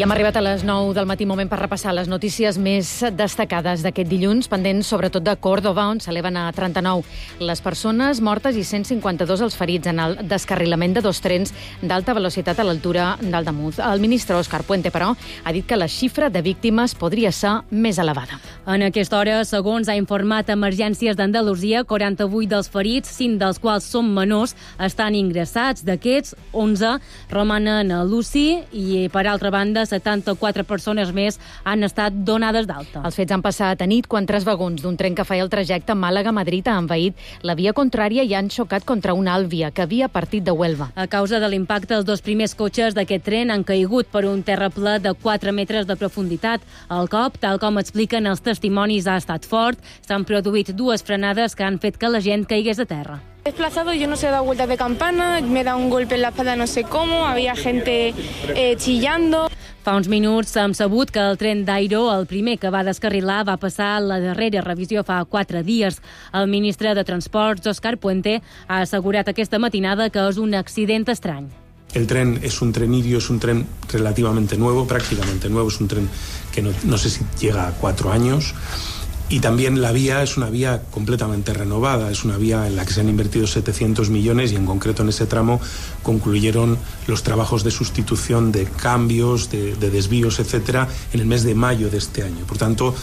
I hem arribat a les 9 del matí, moment per repassar les notícies més destacades d'aquest dilluns, pendents sobretot de Còrdova, on s'eleven a 39 les persones mortes i 152 els ferits en el descarrilament de 2 trens d'alta velocitat a l'altura d'Aldamús. El ministre Òscar Puente, però, ha dit que la xifra de víctimes podria ser més elevada. En aquesta hora, segons ha informat Emergències d'Andalusia, 48 dels ferits, 5 dels quals són menors, estan ingressats. D'aquests, 11 romanen a l'UCI i, per altra banda, 74 persones més han estat donades d'alta. Els fets han passat a nit quan 3 vagons d'un tren que feia el trajecte Màlaga-Madrid ha envaït la via contrària i han xocat contra una àlvia que havia partit de Huelva. A causa de l'impacte, els 2 primers cotxes d'aquest tren han caigut per un terraplè de 4 metres de profunditat. El cop, tal com expliquen els testimonis, ha estat fort. S'han produït 2 frenades que han fet que la gent caigués a terra. Desplazado, yo no sé, he dado vueltas de campana, me he dado un golpe en la espalda, no sé cómo, había gente chillando. Fa uns minuts hem sabut que el tren d'Airo, el primer que va descarrilar, va passar la darrera revisió fa 4 dies. El ministre de Transports, Òscar Puente, ha assegurat aquesta matinada que és un accident estrany. El tren es un tren irio, es un tren relativamente nuevo, prácticamente nuevo, es un tren que no sé si llega a 4 años. Y también la vía es una vía completamente renovada, es una vía en la que se han invertido 700 millones y en concreto en ese tramo concluyeron los trabajos de sustitución de cambios, de desvíos, etcétera, en el mes de mayo de este año. Por tanto,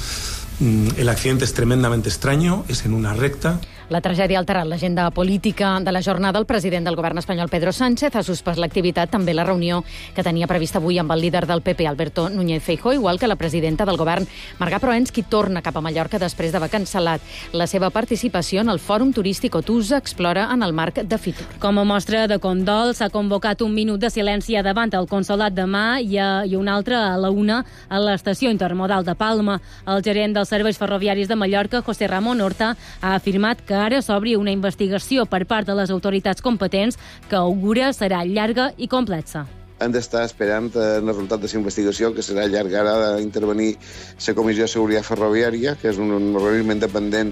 el accidente es tremendamente extraño, es en una recta. La tragèdia ha alterat l'agenda política de la jornada. El president del govern espanyol, Pedro Sánchez, ha suspès l'activitat, també la reunió que tenia prevista avui amb el líder del PP, Alberto Núñez Feijóo, igual que la presidenta del govern, Marga Proens, qui torna cap a Mallorca després d'haver cancel·lat la seva participació en el Fòrum Turístic Otusa Explora en el marc de Fitur. Com a mostra de condol, s'ha convocat un minut de silenci davant el Consolat de Mar i un altre a la 1 a l'estació intermodal de Palma. El gerent dels serveis ferroviaris de Mallorca, José Ramón Horta, ha afirmat que ara s'obri una investigació per part de les autoritats competents que augura serà llarga i complexa. Han d'estar esperant el resultat de la investigació, que serà llarga. Ara d'intervenir la Comissió de Seguretat Ferroviària, que és un organisme independent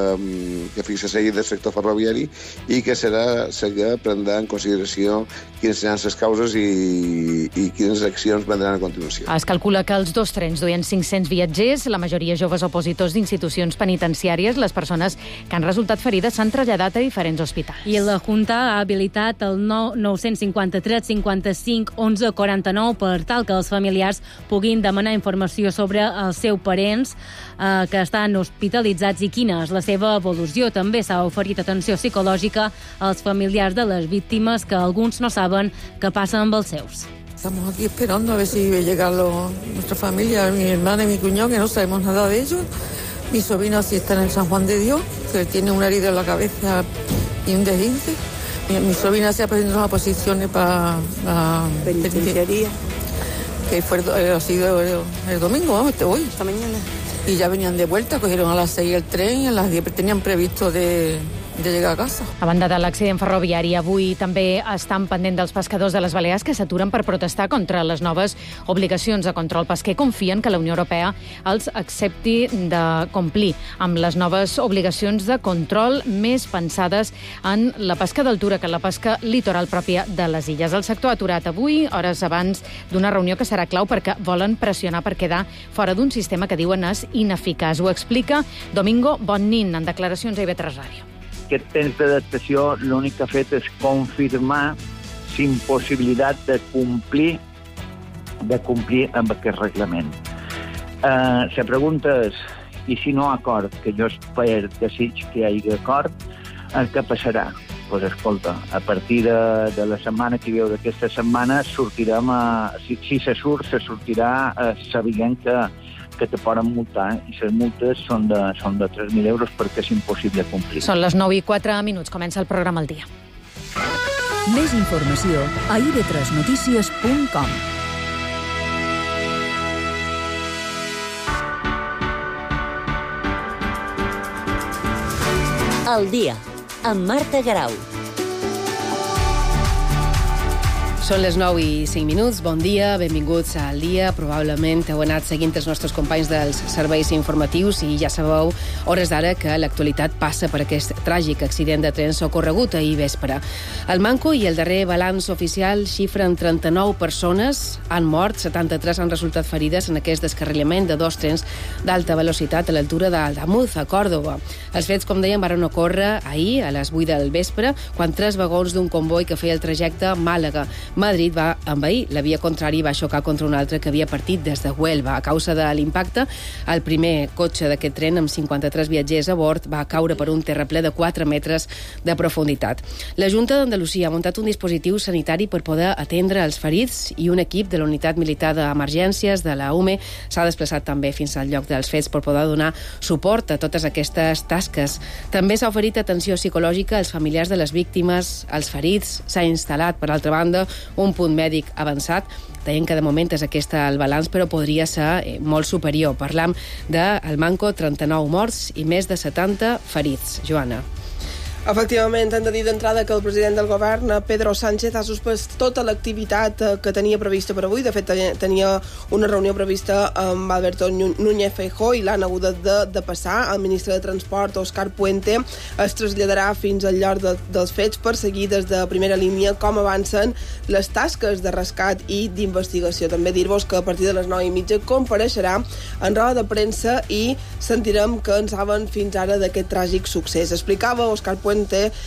que fixa la llei del sector ferroviari i que prendrà en consideració quines seran les causes i quines accions prendran a continuació. Es calcula que els 2 trens duien 500 viatgers, la majoria joves opositors d'institucions penitenciàries. Les persones que han resultat ferides s'han traslladat a diferents hospitals. I la Junta ha habilitat el 953 55 11 49 per tal que els familiars puguin demanar informació sobre els seus parents que estan hospitalitzats i quina és la seva evolució. També s'ha oferit atenció psicològica als familiars de les víctimes, que alguns no saben què passa amb els seus. Estamos aquí esperando a ver si llega nuestra familia, mi hermana y mi cuñado, que no sabemos nada de ellos. Mi sobrino sí está en el San Juan de Dios, que tiene una herida en la cabeza y un desguince. Mi sobrina se ha presentado a posiciones para la penitenciaría, que ha sido el domingo, hoy. Esta mañana. Y ya venían de vuelta, cogieron a las 6 el tren y a las 10 tenían previsto de llegar a casa. A banda de l'accident ferroviari, avui també estan pendent dels pescadors de les Balears que s'aturen per protestar contra les noves obligacions de control pesquer. Confien que la Unió Europea els accepti de complir amb les noves obligacions de control més pensades en la pesca d'altura que en la pesca litoral pròpia de les illes. El sector ha aturat avui, hores abans d'una reunió que serà clau perquè volen pressionar per quedar fora d'un sistema que diuen és ineficaç. Ho explica Domingo Bonnin en declaracions a IB3 Ràdio. Aquest temps d'adaptació l'únic que ha fet és confirmar l'impossibilitat de complir amb aquest reglament. La pregunta és, i si no acord, que jo espero, desig que hi hagi acord, què passarà? Doncs escolta, a partir de la setmana que veu d'aquesta setmana sortirem si se sortirà sabent que te poden multar, i les multes són de 3.000 euros perquè és impossible complir. Són les 9:04. Comença el programa al dia. Més informació a ib3notícies.com. El dia, amb Marta Garau. Són les 9:05. Bon dia, benvinguts al dia. Probablement heu anat seguint els nostres companys dels serveis informatius i ja sabeu, hores d'ara, que l'actualitat passa per aquest tràgic accident de tren ocorregut ahir vespre. El manco i el darrer balanç oficial xifren 39 persones han mort, 73 han resultat ferides en aquest descarrilament de dos trens d'alta velocitat a l'altura d'Aldamuz, a Còrdova. Els fets, com dèiem, van ocórrer ahir a les 8 del vespre, quan 3 vagons d'un comboi que feia el trajecte Màlaga-Madrid va envair la via contrària i va xocar contra un altre que havia partit des de Huelva. A causa de l'impacte, el primer cotxe d'aquest tren, amb 53 viatgers a bord, va caure per un terraplè de 4 metres de profunditat. La Junta d'Andalusia ha muntat un dispositiu sanitari per poder atendre els ferits i un equip de la Unitat Militar d'Emergències de la UME s'ha desplaçat també fins al lloc dels fets per poder donar suport a totes aquestes tasques. També s'ha oferit atenció psicològica als familiars de les víctimes, als ferits. S'ha instal·lat, per altra banda, un punt mèdic avançat. Deien que de moment és aquest el balanç, però podria ser molt superior. Parlam del manco, 39 morts i més de 70 ferits. Joana. Efectivament, hem de dir d'entrada que el president del govern, Pedro Sánchez, ha suspès tota l'activitat que tenia prevista per avui. De fet, tenia una reunió prevista amb Alberto Núñez Feijóo i l'han hagut de passar. El ministre de Transport, Óscar Puente, es traslladarà fins al lloc dels fets per seguir des de primera línia com avancen les tasques de rescat i d'investigació. També dir-vos que a partir de les 9:30 compareixerà en roda de premsa i sentirem què en saben fins ara d'aquest tràgic succés. Explicava Óscar Puente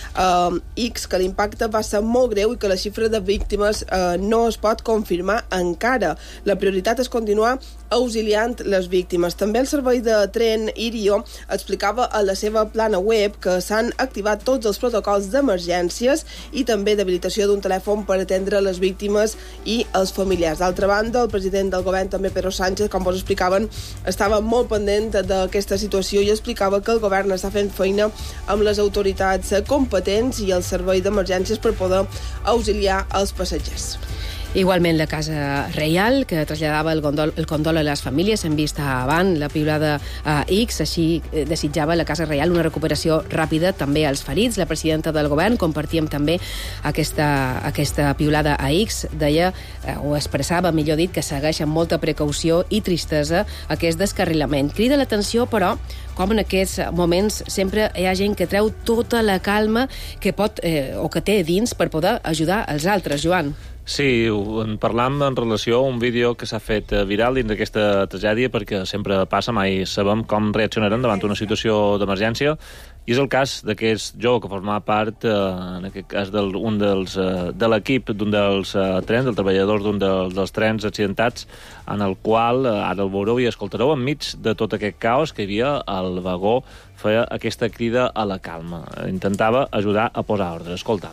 X que l'impacte va ser molt greu i que la xifra de víctimes no es pot confirmar encara. La prioritat és continuar auxiliant les víctimes. També el servei de tren Irio explicava a la seva plana web que s'han activat tots els protocols d'emergències i també d'habilitació d'un telèfon per atendre les víctimes i els familiars. D'altra banda, el president del govern, també Pedro Sánchez, com vos explicaven, estava molt pendent d'aquesta situació i explicava que el govern està fent feina amb les autoritats competents i el servei d'emergències per poder auxiliar els passatgers. Igualment, la Casa Reial, que traslladava el condol a les famílies, hem vist abans la piulada a X, així desitjava la Casa Reial una recuperació ràpida també als ferits. La presidenta del govern, compartíem també aquesta piulada a X, deia, o expressava, millor dit, que segueix amb molta precaució i tristesa aquest descarrilament. Crida l'atenció, però, com en aquests moments sempre hi ha gent que treu tota la calma que pot o que té dins per poder ajudar els altres, Joan. Sí, en parlam en relació a un vídeo que s'ha fet viral dins d'aquesta tragèdia, perquè sempre passa, mai sabem com reaccionaran davant una situació d'emergència, i és el cas d'aquest jove que formava part, en aquest cas, de l'equip d'un dels trens, del treballadors d'un dels trens accidentats, en el qual, ara el veureu i escoltareu, enmig de tot aquest caos que hi havia, el vagó feia aquesta crida a la calma. Intentava ajudar a posar ordre. Escolta.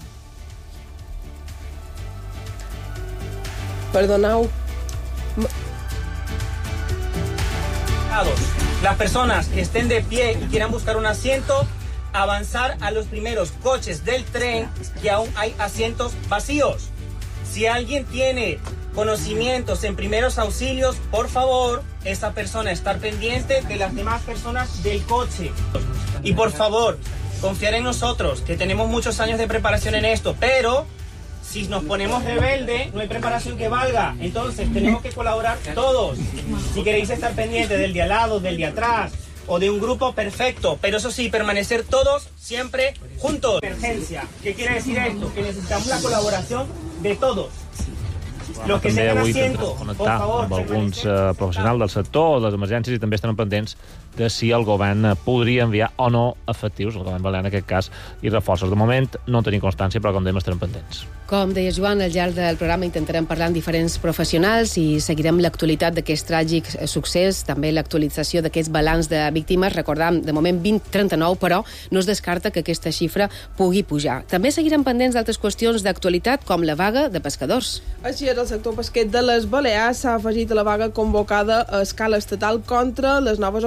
Perdoneu. Las personas que estén de pie y quieran buscar un asiento, avanzar a los primeros coches del tren, que aún hay asientos vacíos. Si alguien tiene conocimientos en primeros auxilios, por favor, esa persona estar pendiente de las demás personas del coche. Y por favor, confiar en nosotros, que tenemos muchos años de preparación en esto, pero si nos ponemos rebelde, no hay preparación que valga. Entonces, tenemos que colaborar todos. Si queréis estar pendientes del de al lado, del de atrás, o de un grupo, perfecto. Pero eso sí, permanecer todos siempre juntos. Emergencia. ¿Qué quiere decir esto? Que necesitamos la colaboración de todos. Los que també avui asiento, connectar amb alguns professionals del sector o de les emergències i també estan pendents de si el govern podria enviar o no efectius, el govern balear en aquest cas, i reforços. De moment no tenim constància, però com dèiem estarem pendents. Com deia Joan, al llarg del programa intentarem parlar amb diferents professionals i seguirem l'actualitat d'aquest tràgic succés, també l'actualització d'aquest balanç de víctimes. Recordam, de moment 39, però no es descarta que aquesta xifra pugui pujar. També seguirem pendents d'altres qüestions d'actualitat, com la vaga de pescadors. Així és, el sector pesquer de les Balears s'ha afegit a la vaga convocada a escala estatal contra les noves obligacions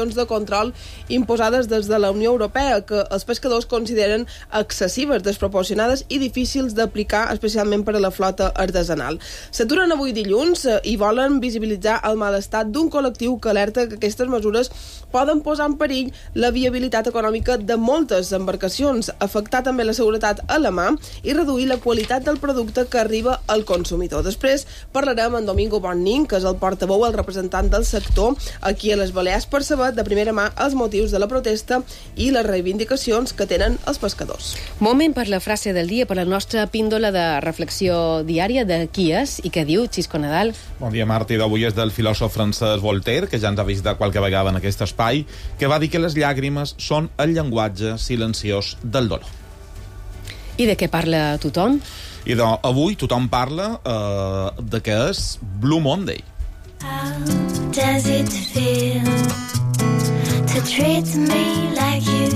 restriccions de control imposades des de la Unió Europea, que els pescadors consideren excessives, desproporcionades i difícils d'aplicar, especialment per a la flota artesanal. S'aturen avui dilluns i volen visibilitzar el malestar d'un col·lectiu que alerta que aquestes mesures poden posar en perill la viabilitat econòmica de moltes embarcacions, afectar també la seguretat a la mà i reduir la qualitat del producte que arriba al consumidor. Després parlarem amb Domingo Bonnin, que és el portaveu, el representant del sector aquí a les Balears, per saber de primera mà els motius de la protesta i les reivindicacions que tenen els pescadors. Moment per la frase del dia, per la nostra píndola de reflexió diària de qui és i què diu Xisco Nadal. Bon dia, Marta, i d'avui és del filòsof francès Voltaire, que ja ens ha visitat qualque vegada en aquest espai, que va dir que les llàgrimes són el llenguatge silenciós del dolor. I de què parla tothom? I avui tothom parla de què és Blue Monday. How does it feel to treat me like you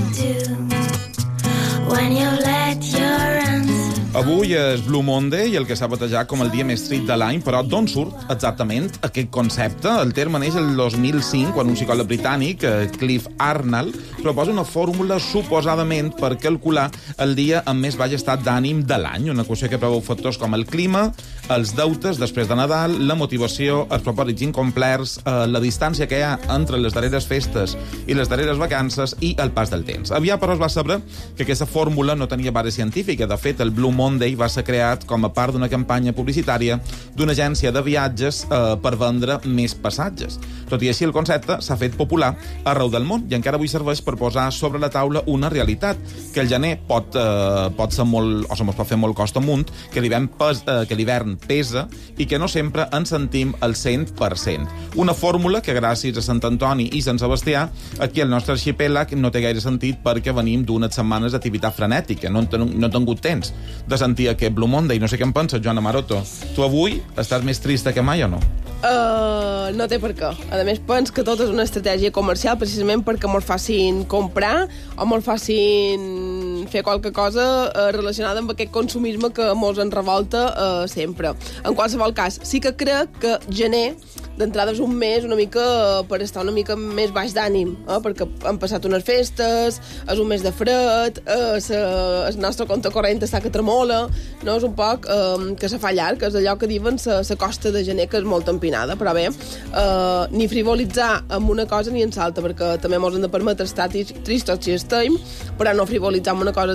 do when you let your answer... Avui és Blue Monday, el que s'ha batejat com el dia més trist de l'any, però d'on surt exactament aquest concepte? El terme neix el 2005, quan un psicòleg britànic, Cliff Arnold, proposa una fórmula suposadament per calcular el dia amb més baix estat d'ànim de l'any, una equació que preveu factors com el clima, els deutes després de Nadal, la motivació, els propòsits incomplerts, la distància que hi ha entre les darreres festes i les darreres vacances i el pas del temps. Aviat, però, es va saber que aquesta fórmula no tenia base científica. De fet, el Blue Monday va ser creat com a part d'una campanya publicitària d'una agència de viatges per vendre més passatges. Tot i així, el concepte s'ha fet popular arreu del món i encara avui serveix per posar sobre la taula una realitat, que el gener pot ser molt, o se mos pot fer molt costa amunt, que l'hivern pesa i que no sempre ens sentim al 100%. Una fórmula que, gràcies a Sant Antoni i Sant Sebastià, aquí al nostre arxipèlag no té gaire sentit perquè venim d'unes setmanes d'activitat frenètica. No he tingut temps de sentir aquest Blue Monday. No sé què en penses, Joana Maroto. Tu avui estàs més trista que mai o no? No té per què. A més, penso que tot és una estratègia comercial precisament perquè molt facin comprar o molt facin fer qualque cosa relacionada amb aquest consumisme que mos en revolta sempre. En qualsevol cas, sí que crec que gener d'entrada és un mes una mica per estar una mica més baix d'ànim, perquè han passat unes festes, és un mes de fred, el nostre compte corrent està que tremola, no? És un poc que se fa llarg, és allò que diuen la costa de gener, que és molt empinada, però bé, ni frivolitzar amb una cosa ni en l'altra, perquè també mos hem de permetre estar tristos si estem, però no frivolitzar amb una cosa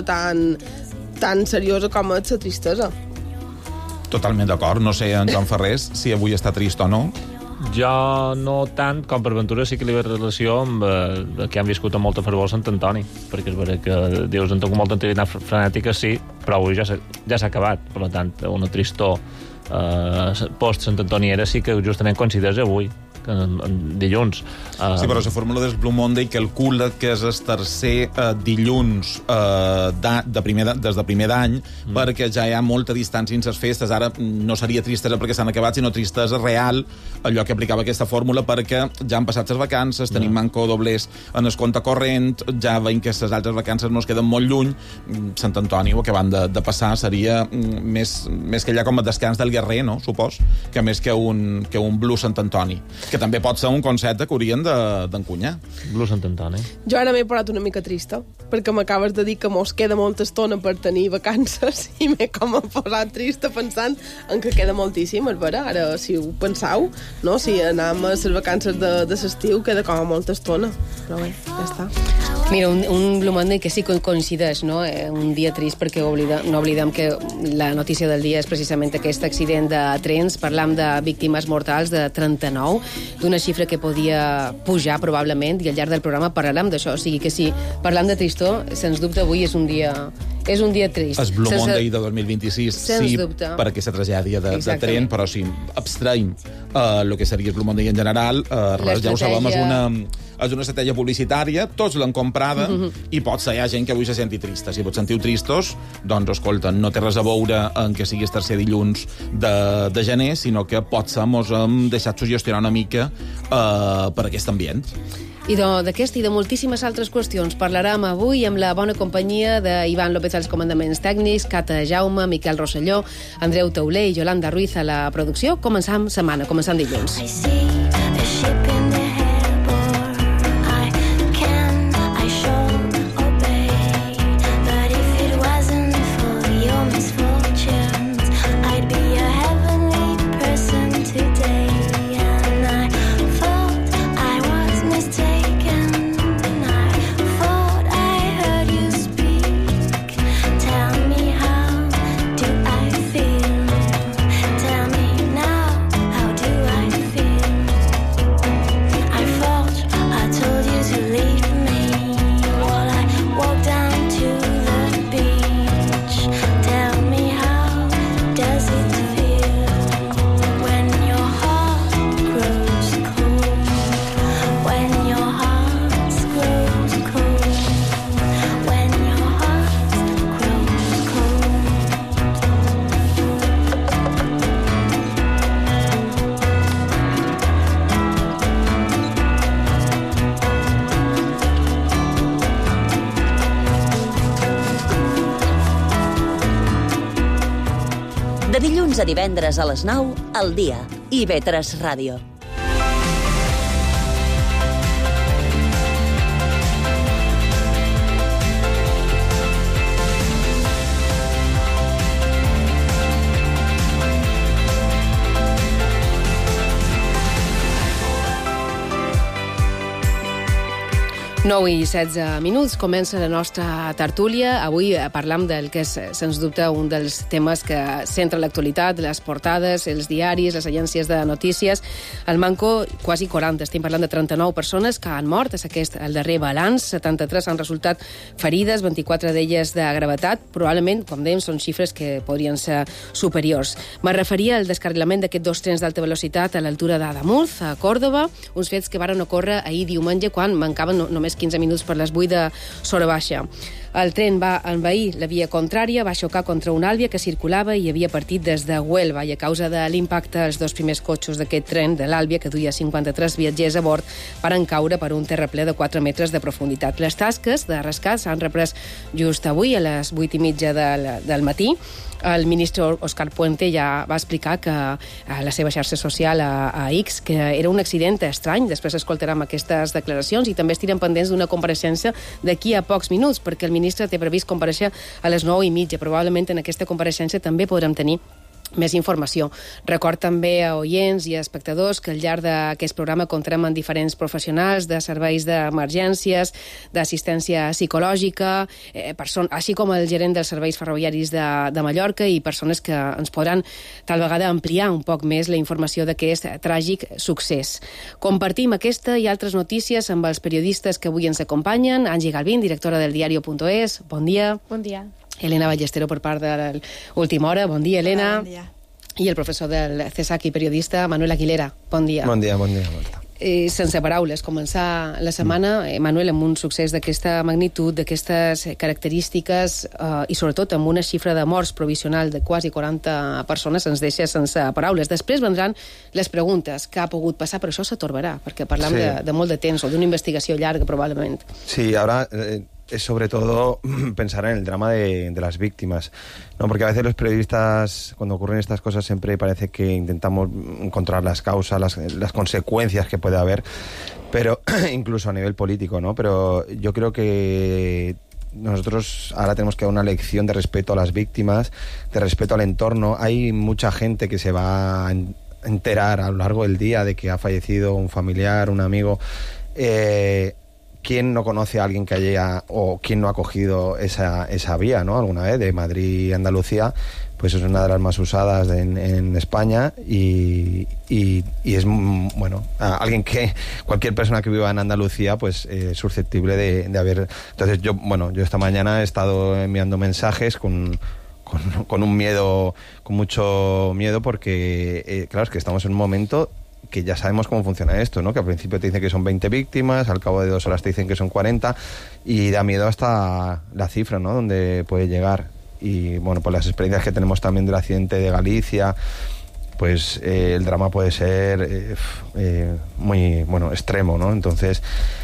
tan seriosa com és la tristesa. Totalment d'acord. No sé, en Joan Ferrés, si avui està trist o no. Jo no tant, com per Ventura sí que li ve relació amb el que han viscut amb molta fervor Sant Antoni, perquè és vera que dius, en tinc molta activitat frenètica, sí, però avui ja s'ha acabat, per tant, una tristor post Sant Antoni era sí que justament coincideix avui, dilluns. Sí, però la fórmula del Blue Monday calcula que és el tercer dilluns des de primer d'any, perquè ja hi ha molta distància en les festes. Ara no seria tristesa perquè s'han acabat, sinó tristesa real, allò que aplicava aquesta fórmula, perquè ja han passat les vacances, tenim manco doblers en el compte corrent, ja veiem que les altres vacances nos queden molt lluny. Sant Antoni, que van de passar, seria més que allà com a descans del guerrer, no? Supos, que més que un Blue Sant Antoni, que també pot ser un concepte que haurien d'encunyar. Blue Sant Antoni. Jo ara m'he posat una mica trista, perquè m'acabes de dir que mos queda molta estona per tenir vacances i m'he com posat trista pensant en que queda moltíssim, és vera. Ara, si ho penseu, no? Si anem a les vacances de l'estiu, queda com molta estona. Però bé, ja està. Mira, un Blue Monday que sí que coincideix, no? Un dia trist perquè no oblidem que la notícia del dia és precisament aquest accident de trens. Parlam de víctimes mortals de 39, d'una xifra que podia pujar probablement, i al llarg del programa parlarem d'això. O sigui que si parlam de tristor, sens dubte avui és un dia trist. És Blue Monday de 2026, sí, per aquesta tragèdia de tren, però si abstraïm el que seria el Blue Monday en general, ja ho sabem, és una estratègia publicitària, tots l'han comprada, i pot ser, hi ha gent que avui se senti trista. Si vos sentiu tristos, doncs, escolta, no té res a veure en que sigui el tercer dilluns de gener, sinó que potser mos hem deixat sugestionar una mica per aquest ambient. I d'aquesta i de moltíssimes altres qüestions parlarem avui amb la bona companyia d'Ivan López als comandaments tècnics, Cata Jaume, Miquel Rosselló, Andreu Tauler i Yolanda Ruiz a la producció. Començam dilluns. De dilluns a divendres a les 9, al dia. IB3 Ràdio. Nou i 16 minuts, comença la nostra tertúlia. Avui parlam del que és, sens dubte, un dels temes que centra l'actualitat, les portades, els diaris, les agències de notícies. Al Manco, quasi 40, estem parlant de 39 persones que han mort, és aquest el darrer balanç, 73 han resultat ferides, 24 d'elles de gravetat, probablement, com dèiem, són xifres que podrien ser superiors. Me referia al descarrilament d'aquests dos trens d'alta velocitat a l'altura d'Adamuz, a Còrdova, uns fets que varen ocórrer ahir diumenge quan mancaven només 15 minuts per les 8 de Sora Baixa. El tren va envair la via contrària, va xocar contra una àlvia que circulava i havia partit des de Huelva, i a causa de l'impacte els dos primers cotxes d'aquest tren de l'àlvia, que duia 53 viatgers a bord, varen caure per un terraplè de 4 metres de profunditat. Les tasques de rescat s'han reprès just avui a les 8:30 del matí. El ministre Òscar Puente ja va explicar que a la seva xarxa social a X que era un accident estrany. Després escoltarem aquestes declaracions i també estirem pendents d'una compareixença d'aquí a pocs minuts, perquè el ministre té previst comparèixer a les 9:30. Probablement en aquesta compareixença també podrem tenir més informació. Record també a oients i a espectadors que al llarg d'aquest programa comptarem amb diferents professionals de serveis d'emergències, d'assistència psicològica, així com el gerent dels serveis ferroviaris de Mallorca, i persones que ens podran tal vegada ampliar un poc més la informació d'aquest tràgic succés. Compartim aquesta i altres notícies amb els periodistes que avui ens acompanyen. Angie Galvín, directora del diario.es. Bon dia. Bon dia. Elena Ballestero per part de l'Última Hora. Bon dia, Elena. Bon dia. I el professor del CESAC i periodista Manuel Aguilera. Bon dia. Bon dia, bon dia. Sense paraules, començar la setmana, Manuel, amb un succés d'aquesta magnitud, d'aquestes característiques i sobretot amb una xifra de morts provisional de quasi 40 persones ens deixa sense paraules. Després vendran les preguntes. Què ha pogut passar? Però això s'atorbarà, perquè parlam de molt de temps o d'una investigació llarga, probablement. Sí, ahora es sobre todo pensar en el drama de las víctimas, ¿no? Porque a veces los periodistas, cuando ocurren estas cosas, siempre parece que intentamos encontrar las causas, las consecuencias que puede haber, pero incluso a nivel político, ¿no? Pero yo creo que nosotros ahora tenemos que dar una lección de respeto a las víctimas, de respeto al entorno. Hay mucha gente que se va a enterar a lo largo del día de que ha fallecido un familiar, un amigo. ¿Quién no conoce a alguien que haya, o quién no ha cogido esa vía, ¿no? Alguna vez, de Madrid a Andalucía, pues es una de las más usadas en España y es, bueno, cualquier persona que viva en Andalucía, pues es susceptible de haber... Entonces yo esta mañana he estado enviando mensajes con un miedo, con mucho miedo, porque claro, es que estamos en un momento que ya sabemos cómo funciona esto, ¿no? Que al principio te dicen que son 20 víctimas, al cabo de 2 horas te dicen que son 40, y da miedo hasta la cifra, ¿no? Donde puede llegar. Y bueno, pues las experiencias que tenemos también del accidente de Galicia, pues el drama puede ser muy, extremo, ¿no? Entonces,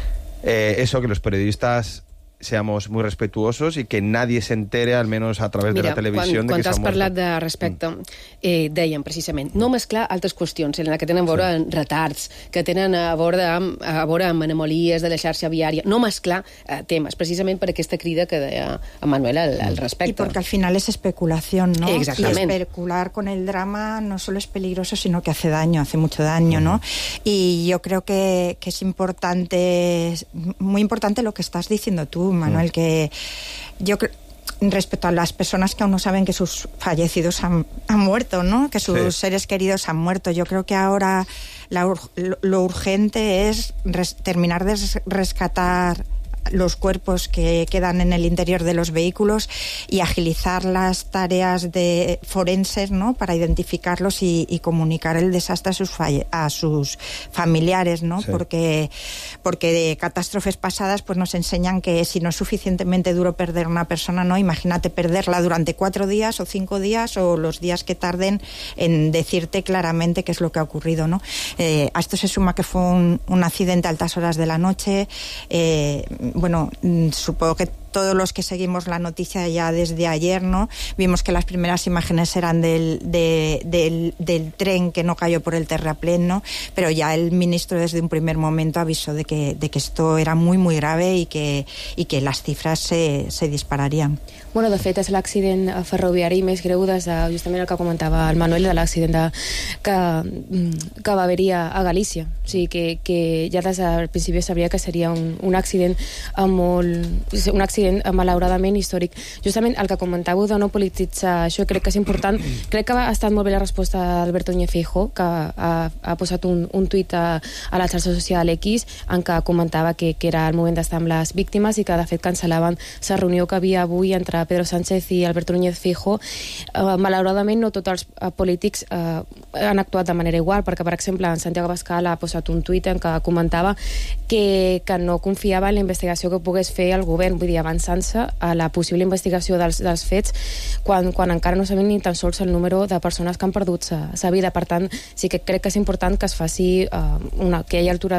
eso, que los periodistas seamos muy respetuosos i que nadie se entere, almenys a través de la televisió, de que s'ha mort. Quan has parlat de respecte, dèiem precisament, no mesclar altres qüestions, Elena, que tenen a veure amb retards, que tenen a veure amb anomalies de la xarxa viària, no mesclar temes, precisament per aquesta crida que deia Manuel al respecte. Y porque al final es especulación, ¿no? Exactamente. Y especular con el drama no solo es peligroso, sino que hace daño, hace mucho daño, ¿no? Y yo creo que es importante, muy importante lo que estás diciendo tú, Manuel, que yo creo, respecto a las personas que aún no saben que sus fallecidos han muerto, ¿no? Que sus seres queridos han muerto. Yo creo que ahora lo urgente es terminar de rescatar los cuerpos que quedan en el interior de los vehículos y agilizar las tareas de forenses, ¿no? Para identificarlos y comunicar el desastre a sus familiares, ¿no? Sí. Porque de catástrofes pasadas pues nos enseñan que si no es suficientemente duro perder una persona, ¿no? Imagínate perderla durante 4 días o 5 días o los días que tarden en decirte claramente qué es lo que ha ocurrido, ¿no? A esto se suma que fue un accidente a altas horas de la noche. Bueno, supongo que todos los que seguimos la noticia ya desde ayer, ¿no? Vimos que las primeras imágenes eran del tren que no cayó por el terraplén, ¿no? Pero ya el ministro desde un primer momento avisó de que esto era muy, muy grave y que las cifras se dispararían. Bueno, de fet, és l'accident ferroviari més greu des de justament el que comentava el Manuel, de l'accident que va haver-hi a Galícia. O sigui, que ja des del principi sabia que seria un accident malauradament històric. Justament el que comentàveu de no polititzar això, crec que és important. Crec que ha estat molt bé la resposta d'Alberto Núñez Feijóo, que ha posat un tuit a la xarxa social X en què comentava que era el moment d'estar amb les víctimes i que de fet cancel·laven la reunió que havia avui entre Pedro Sánchez i Alberto Núñez Feijóo. Malauradament no tots els polítics han actuat de manera igual, perquè per exemple en Santiago Abascal ha posat un tuit en què comentava que no confiava en la investigació que pogués fer el govern, vull dir, avançant-se a la possible investigació dels fets quan encara no sabem ni tan sols el número de persones que han perdut sa vida. Per tant, sí que crec que és important que es faci que hi hagi altura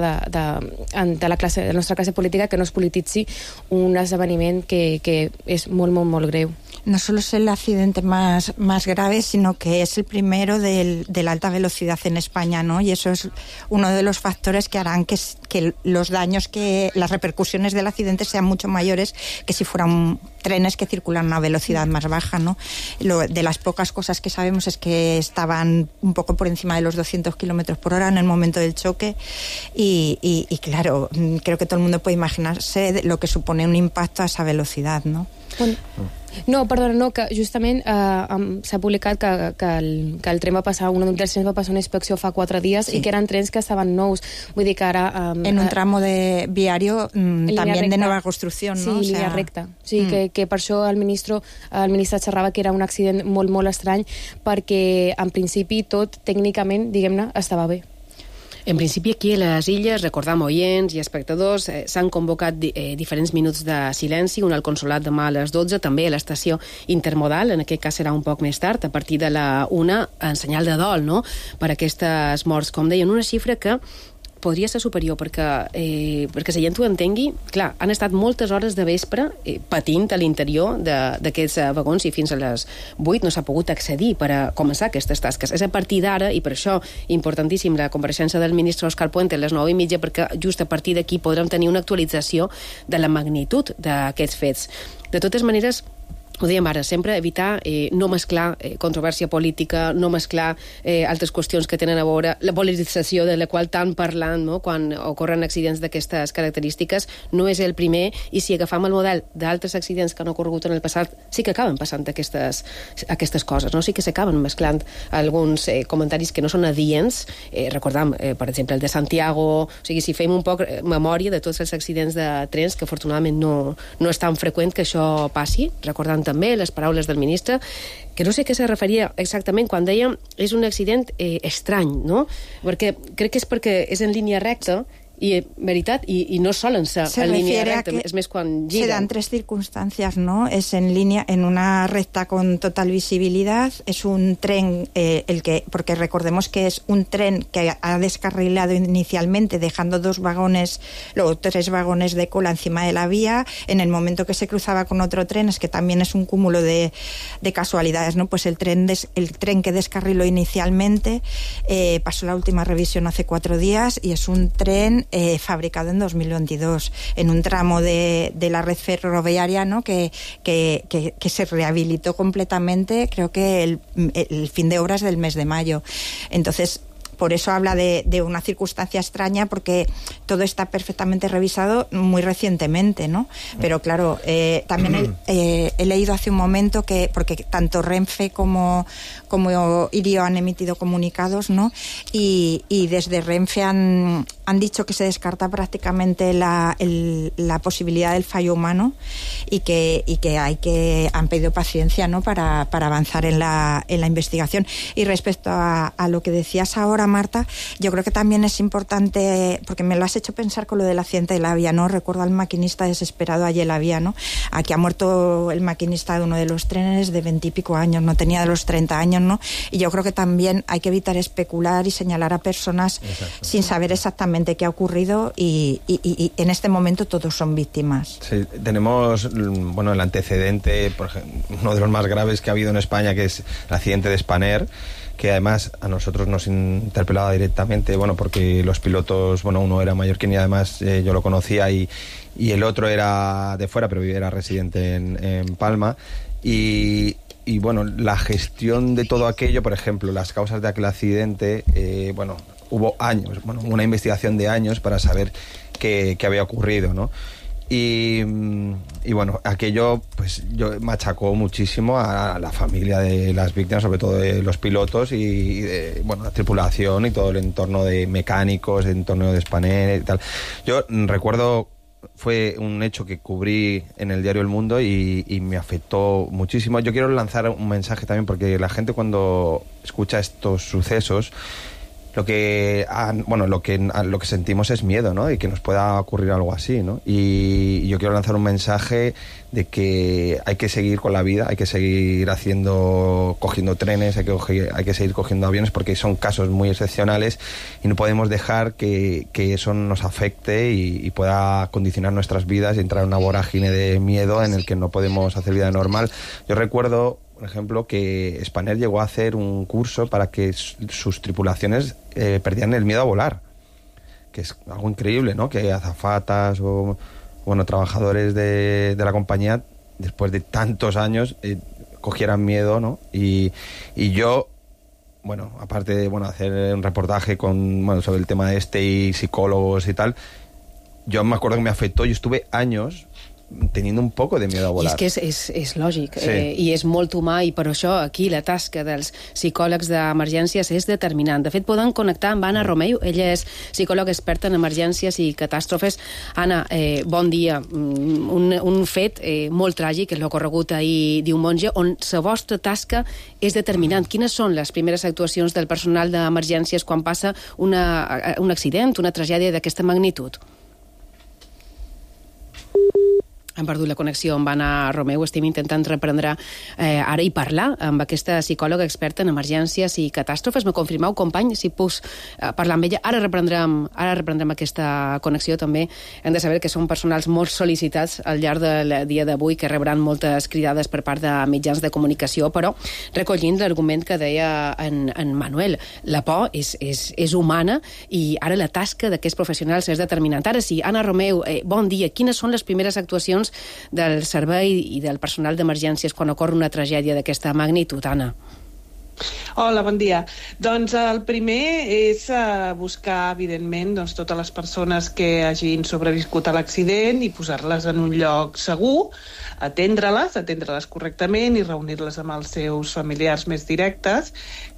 de la nostra classe política, que no es polititzi un esdeveniment que és molt, molt, molt greu. No solo es el accidente más grave, sino que es el primero de la alta velocidad en España, ¿no? Y eso es uno de los factores que harán que los daños, las repercusiones del accidente sean mucho mayores que si fueran trenes que circulan a una velocidad más baja, ¿no? De las pocas cosas que sabemos es que estaban un poco por encima de los 200 kilómetros por hora en el momento del choque y claro, creo que todo el mundo puede imaginarse lo que supone un impacto a esa velocidad, ¿no? No, perdona, no, que justament s'ha publicat que el tren va passar, un dels trens va passar una inspecció fa 4 dies i que eren trens que estaven nous. Vull dir que ara... en un tramo de viario també de nova construcció, no? Sí, línia recta. O sigui, que per això el ministre xerrava que era un accident molt, molt estrany, perquè en principi tot, tècnicament, diguem-ne, estava bé. En principi, aquí a les Illes, recordam oients i espectadors, s'han convocat diferents minuts de silenci, un al Consolat demà a les 12, també a l'estació intermodal, en aquest cas serà un poc més tard, a partir de la 1, en senyal de dol, no?, per aquestes morts. Com deien, una xifra que podria ser superior, perquè la gent ho entengui. Clar, han estat moltes hores de vespre patint a l'interior d'aquests vagons i fins a les 8 no s'ha pogut accedir per a començar aquestes tasques. És a partir d'ara, i per això importantíssim la compareixença del ministre Òscar Puente a les 9:30, perquè just a partir d'aquí podrem tenir una actualització de la magnitud d'aquests fets. De totes maneres, ho dèiem ara, sempre evitar no mesclar controvèrsia política, no mesclar altres qüestions que tenen a veure la polarització de la qual tant parlant, no?, quan ocorren accidents d'aquestes característiques. No és el primer, i si agafam el model d'altres accidents que han ocorregut en el passat, sí que acaben passant aquestes coses, no? Sí que s'acaben mesclant alguns comentaris que no són adients. Recordam, per exemple, el de Santiago. O sigui, si fem un poc memòria de tots els accidents de trens, que afortunadament no és tan freqüent que això passi, recordant també les paraules del ministre, que no sé què se referia exactament quan deia és un accident estrany, no? Perquè crec que és perquè és en línia recta y veritat, y no solen ser en línea recta, es més quan giren. Se dan 3 circunstancias, ¿no? Es en línea, en una recta con total visibilidad, es un tren, porque recordemos que es un tren que ha descarrilado inicialmente, dejando 2 vagones, luego 3 vagones de cola encima de la vía. En el momento que se cruzaba con otro tren, es que también es un cúmulo de casualidades, ¿no? Pues el tren que descarriló inicialmente pasó la última revisión hace 4 días y es un tren fabricado en 2022 en un tramo de la red ferroviaria, ¿no?, que se rehabilitó completamente, creo que el fin de obras del mes de mayo. Entonces, por eso habla de una circunstancia extraña, porque todo está perfectamente revisado muy recientemente, ¿no? Pero claro, también he leído hace un momento que, porque tanto Renfe como IRIO han emitido comunicados, ¿no? Y desde Renfe han dicho que se descarta prácticamente la posibilidad del fallo humano y que han pedido paciencia, ¿no?, para avanzar en la investigación. Y respecto a lo que decías ahora, ahora, Marta, yo creo que también es importante, porque me lo has hecho pensar con lo del accidente de la vía, ¿no? Recuerdo al maquinista desesperado allí en la vía, ¿no? Aquí ha muerto el maquinista de uno de los trenes de 20 y pico años, no tenía de los 30 años, ¿no? Y yo creo que también hay que evitar especular y señalar a personas sin saber exactamente qué ha ocurrido y en este momento todos son víctimas. Sí, tenemos, bueno, el antecedente, por ejemplo, uno de los más graves que ha habido en España, que es el accidente de Spanair, que además a nosotros nos interpelaba directamente, bueno, porque los pilotos, bueno, uno era mallorquín y además yo lo conocía y el otro era de fuera, pero era residente en Palma, y bueno, la gestión de todo aquello, por ejemplo, las causas de aquel accidente, bueno, hubo años, bueno, una investigación de años para saber qué había ocurrido, ¿no? Y bueno, aquello pues machacó muchísimo a la familia de las víctimas, sobre todo de los pilotos y de, bueno, la tripulación y todo el entorno de mecánicos, el entorno de Spanair y tal. Yo recuerdo, fue un hecho que cubrí en el diario El Mundo y me afectó muchísimo. Yo quiero lanzar un mensaje también, porque la gente cuando escucha estos sucesos, lo que sentimos es miedo, ¿no? Y que nos pueda ocurrir algo así, ¿no? Y yo quiero lanzar un mensaje de que hay que seguir con la vida, hay que seguir cogiendo trenes, hay que seguir cogiendo aviones, porque son casos muy excepcionales y no podemos dejar que eso nos afecte y pueda condicionar nuestras vidas y entrar en una vorágine de miedo en el que no podemos hacer vida normal. Yo recuerdo, por ejemplo, que Spanair llegó a hacer un curso para que sus tripulaciones perdieran el miedo a volar, que es algo increíble, ¿no? Que azafatas o, bueno, trabajadores de la compañía, después de tantos años, cogieran miedo, ¿no? Y yo, bueno, aparte de hacer un reportaje sobre el tema y psicólogos y tal, yo me acuerdo que me afectó. Yo estuve años tenint un poc de miedo a volar. I és que és lògic, sí. I és molt humà, i per això aquí la tasca dels psicòlegs d'emergències és determinant. De fet, poden connectar amb Anna Romeu, ella és psicòloga experta en emergències i catàstrofes. Anna, bon dia. Un fet molt tràgic, el ocorregut ahir diumenge, on la vostra tasca és determinant. Quines són les primeres actuacions del personal d'emergències quan passa un accident, una tragèdia d'aquesta magnitud? Hem perdut la connexió amb Anna Romeu. Estem intentant reprendre ara i parlar amb aquesta psicòloga experta en emergències i catàstrofes. Me confirmeu, company, si puc parlar amb ella. Ara reprendrem aquesta connexió. També hem de saber que són personals molt sol·licitats al llarg del dia d'avui, que rebran moltes cridades per part de mitjans de comunicació, però recollint l'argument que deia en Manuel, la por és humana i ara la tasca d'aquests professionals és determinant. Ara sí, Anna Romeu, bon dia. Quines són les primeres actuacions del servei i del personal d'emergències quan ocorre una tragèdia d'aquesta magnitud, Anna? Hola, bon dia. Doncs el primer és buscar, evidentment, totes les persones que hagin sobreviscut a l'accident i posar-les en un lloc segur, atendre-les correctament i reunir-les amb els seus familiars més directes.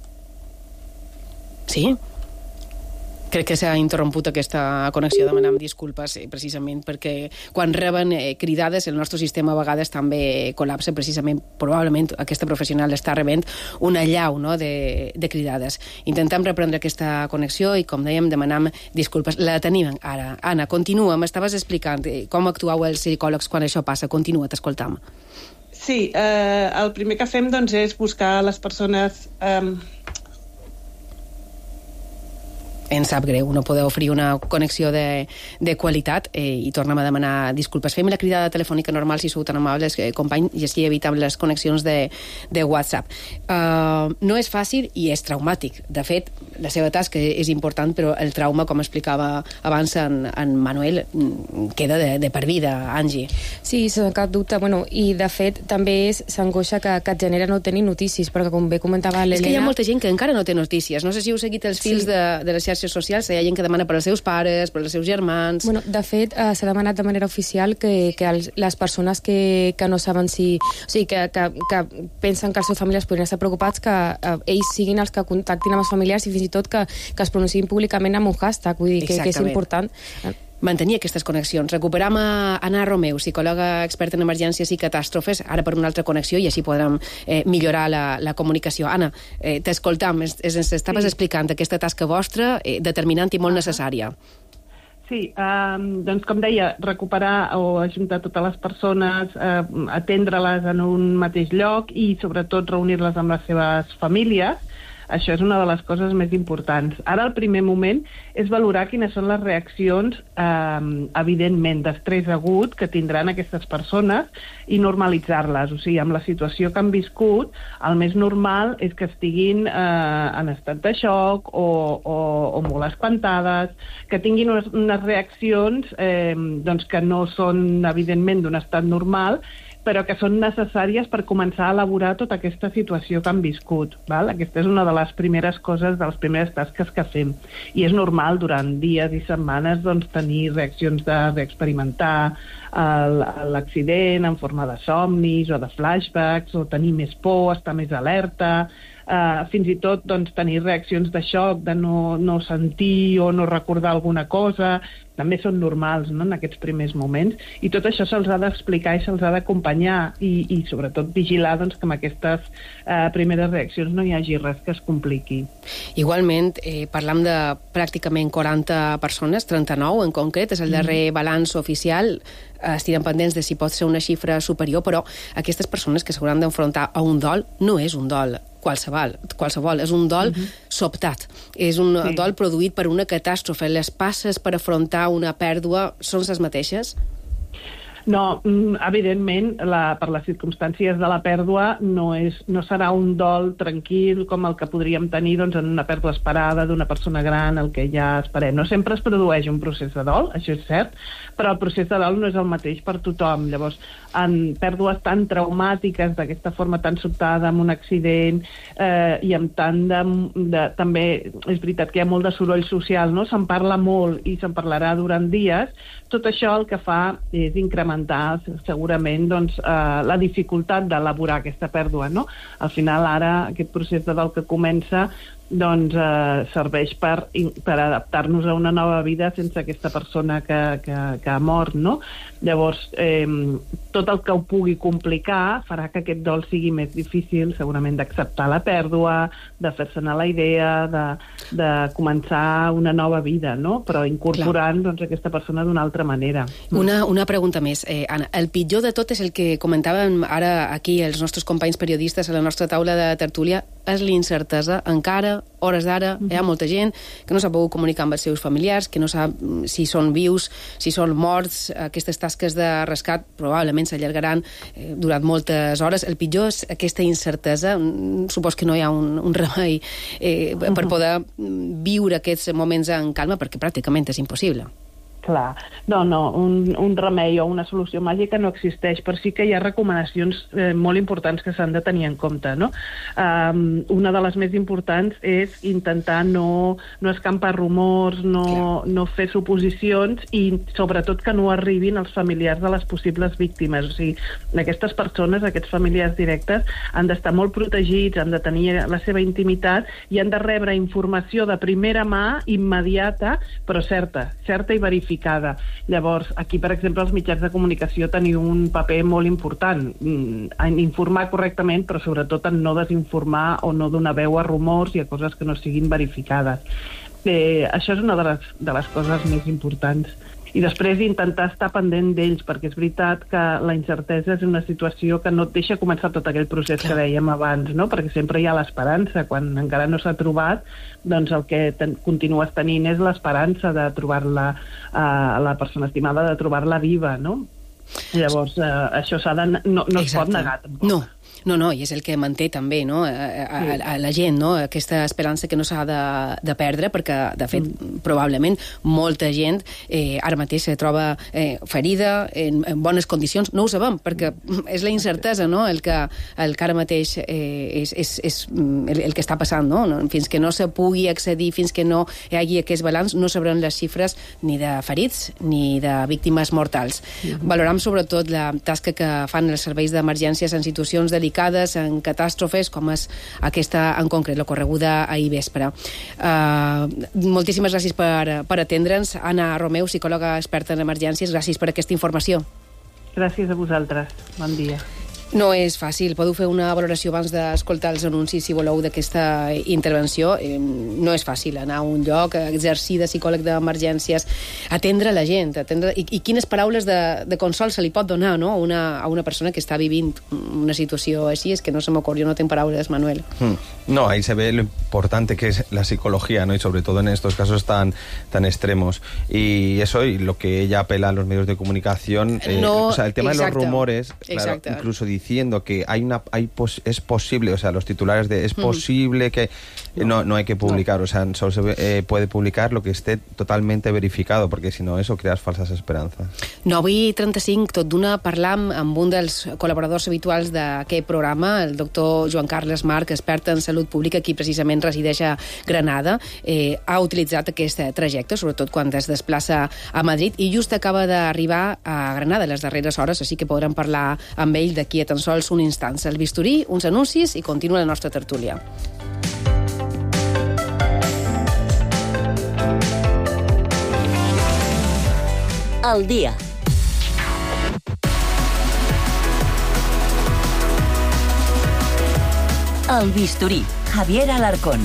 Sí? Crec que s'ha interromput aquesta connexió, demanant disculpes precisament perquè quan reben cridades el nostre sistema a vegades també col·lapsa, precisament, probablement aquesta professional està rebent una allau, no, de cridades. Intentem reprendre aquesta connexió i, com dèiem, demanam disculpes. La tenim ara. Anna, continua, m'estaves explicant com actueu els psicòlegs quan això passa. Continua, t'escoltam. Sí, el primer que fem és buscar les persones... Ens sap greu no poder oferir una connexió de qualitat i tornem a demanar disculpes. Fem la cridada telefònica normal, si sou tan amables, company, i així evitem les connexions de WhatsApp. No és fàcil i és traumàtic. De fet, la seva tasca és important, però el trauma, com explicava abans en Manuel, queda de per vida, Angie. Sí, sense cap dubte. Bueno, i de fet, també és l'angoixa que et genera no tenir notícies, perquè com bé comentava l'Helena... És que hi ha molta gent que encara no té notícies. No sé si heu seguit els fils de les xarxes socials, hi ha gent que demana per als seus pares, per als seus germans... Bueno, de fet, s'ha demanat de manera oficial que les persones que no saben si... O sigui, que pensen que els seus familiars podrien estar preocupats, que ells siguin els que contactin amb els familiars i fins i tot que es pronunciïn públicament amb un hashtag, vull dir que és important. mantenir aquestes connexions. Recuperam a Anna Romeu, psicòloga experta en emergències i catàstrofes, ara per una altra connexió, i així podrem millorar la comunicació. Anna, t'escoltam, ens estaves explicant aquesta tasca vostra determinant i molt necessària. Sí, doncs com deia, recuperar o ajuntar totes les persones, atendre-les en un mateix lloc i sobretot reunir-les amb les seves famílies. Això és una de les coses més importants. Ara, el primer moment és valorar quines són les reaccions, evidentment, d'estrès agut que tindran aquestes persones i normalitzar-les. O sigui, amb la situació que han viscut, el més normal és que estiguin en estat de xoc o molt espantades, que tinguin unes reaccions doncs que no són, evidentment, d'un estat normal, però que són necessàries per començar a elaborar tota aquesta situació que han viscut. Val? Aquesta és una de les primeres coses, de les primeres tasques que fem. I és normal durant dies i setmanes doncs, tenir reaccions de reexperimentar l'accident en forma de somnis o de flashbacks, o tenir més por, estar més alerta, fins i tot doncs, tenir reaccions de xoc, de no sentir o no recordar alguna cosa. També són normals, no?, en aquests primers moments, i tot això se'ls ha d'explicar i se'ls ha d'acompanyar i sobretot vigilar doncs, que amb aquestes primeres reaccions no hi hagi res que es compliqui. Igualment, parlam de pràcticament 40 persones, 39 en concret, és el darrer balanç oficial. Estirem pendents de si pot ser una xifra superior, però aquestes persones que s'hauran d'enfrontar a un dol no és un dol qualsevol, és un dol sobtat, és un dol produït per una catàstrofe. Les passes per afrontar una pèrdua són les mateixes? No, evidentment, per les circumstàncies de la pèrdua no serà un dol tranquil com el que podríem tenir doncs, en una pèrdua esperada d'una persona gran, el que ja esperem. No sempre es produeix un procés de dol, això és cert, però el procés de dol no és el mateix per tothom. Llavors, en pèrdues tan traumàtiques, d'aquesta forma tan sobtada, amb un accident, i amb tant també és veritat que hi ha molt de soroll social, no? Se'n parla molt i se'n parlarà durant dies. Tot això el que fa és incrementar segurament doncs, la dificultat d'elaborar aquesta pèrdua, no? Al final, ara, aquest procés de dol que comença doncs serveix per adaptar-nos a una nova vida sense aquesta persona que ha mort, no? Llavors, tot el que ho pugui complicar farà que aquest dol sigui més difícil, segurament, d'acceptar la pèrdua, de fer-se'n a la idea, de començar una nova vida, no? Però incorporant doncs, aquesta persona d'una altra manera. Una pregunta més, Anna. El pitjor de tot és el que comentàvem ara aquí els nostres companys periodistes a la nostra taula de tertúlia, és l'incertesa. Encara, hores d'ara, hi ha molta gent que no s'ha pogut comunicar amb els seus familiars, que no sap si són vius, si són morts. Aquestes tasques de rescat probablement s'allargaran durant moltes hores. El pitjor és aquesta incertesa. Supos que no hi ha un remei per poder viure aquests moments en calma, perquè pràcticament és impossible. Clar. No, un remei o una solució màgica no existeix, però sí que hi ha recomanacions molt importants que s'han de tenir en compte, no? Una de les més importants és intentar no escampar rumors, no fer suposicions i sobretot que no arribin als familiars de les possibles víctimes. O sigui, aquestes persones, aquests familiars directes, han d'estar molt protegits, han de tenir la seva intimitat i han de rebre informació de primera mà, immediata, però certa i verificada. Llavors, aquí, per exemple, els mitjans de comunicació teniu un paper molt important en informar correctament, però sobretot en no desinformar o no donar veu a rumors i a coses que no siguin verificades. Això és una de les coses més importants. I després intentar estar pendent d'ells, perquè és veritat que la incertesa és una situació que no et deixa començar tot aquell procés que dèiem abans, no? Perquè sempre hi ha l'esperança. Quan encara no s'ha trobat, doncs el que continues tenint és l'esperança de trobar-la, la persona estimada, de trobar-la viva, no? Llavors, això no es pot negar, tampoc. No, i és el que manté també, no, a la gent, no, aquesta esperança que no s'ha de perdre, perquè, de fet, probablement molta gent ara mateix se troba ferida, en bones condicions. No ho sabem, perquè és la incertesa, no?, el que ara mateix és el que està passant, no? Fins que no se pugui accedir, fins que no hi hagi aquest balanç, no sabrem les xifres ni de ferits ni de víctimes mortals. Valorem sobretot la tasca que fan els serveis d'emergències en situacions delicades implicades en catàstrofes com és aquesta en concret, l'ocorreguda ahir vespre. Moltíssimes gràcies per atendre'ns. Anna Romeu, psicòloga experta en emergències, gràcies per aquesta informació. Gràcies a vosaltres. Bon dia. No és fàcil. Podeu fer una valoració abans d'escoltar els anuncis, si voleu, d'aquesta intervenció. No és fàcil anar a un lloc, exercir de psicòleg d'emergències, atendre la gent, i quines paraules de consol se li pot donar, no? a una persona que està vivint una situació així. És que no se m'ocorre, yo no tengo paraules, Manuel. No, ahí se ve lo importante que es la psicología, ¿no? Y sobre todo en estos casos tan extremos. Y eso, y lo que ella apela a los medios de comunicación, o sea, el tema de los rumores, claro, incluso diciendo que es posible, o sea, los titulares de es posible que no hay que publicar, o sea, solo se puede publicar lo que esté totalmente verificado, porque si no, eso creas falsas esperanzas. 9:35, tot d'una parlam amb un dels col·laboradors habituals d'aquest programa, el doctor Joan Carles Marc, expert en salut pública, qui precisament resideix a Granada. Ha utilitzat aquest trajecte, sobretot quan es desplaça a Madrid, i just acaba d'arribar a Granada les darreres hores, així que podrem parlar amb ell d'aquí a tan sols un instant. El bisturí, uns anuncis i continua la nostra tertúlia. Al dia. El bisturí. Javier Alarcón.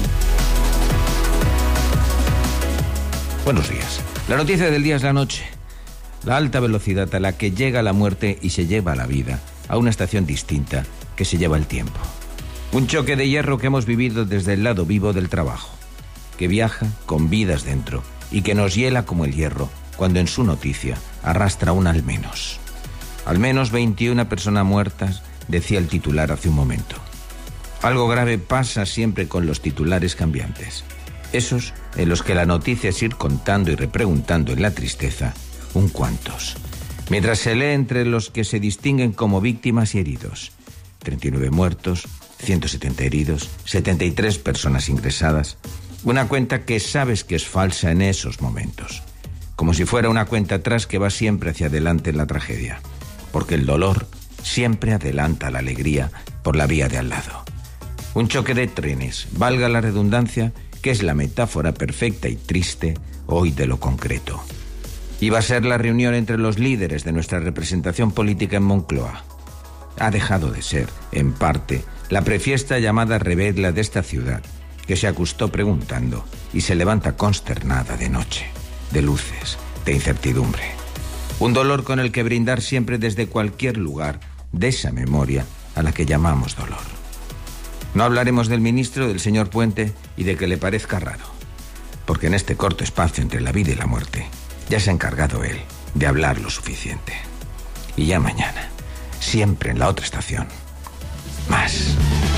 Buenos días. La noticia del día es la noche. La alta velocidad a la que llega la muerte y se lleva la vida a una estación distinta que se lleva el tiempo. Un choque de hierro que hemos vivido desde el lado vivo del trabajo, que viaja con vidas dentro y que nos hiela como el hierro cuando en su noticia arrastra un al menos. Al menos 21 personas muertas, decía el titular hace un momento. Algo grave pasa siempre con los titulares cambiantes, esos en los que la noticia es ir contando y repreguntando en la tristeza un cuantos, mientras se lee entre los que se distinguen como víctimas y heridos. 39 muertos, 170 heridos, 73 personas ingresadas. Una cuenta que sabes que es falsa en esos momentos, como si fuera una cuenta atrás que va siempre hacia adelante en la tragedia, porque el dolor siempre adelanta la alegría por la vía de al lado. Un choque de trenes, valga la redundancia, que es la metáfora perfecta y triste hoy de lo concreto. Iba a ser la reunión entre los líderes de nuestra representación política en Moncloa. Ha dejado de ser, en parte, la prefiesta llamada revedla de esta ciudad, que se acostó preguntando y se levanta consternada de noche, de luces, de incertidumbre. Un dolor con el que brindar siempre desde cualquier lugar de esa memoria a la que llamamos dolor. No hablaremos del ministro, del señor Puente, y de que le parezca raro, porque en este corto espacio entre la vida y la muerte ya se ha encargado él de hablar lo suficiente. Y ya mañana, siempre en la otra estación, más.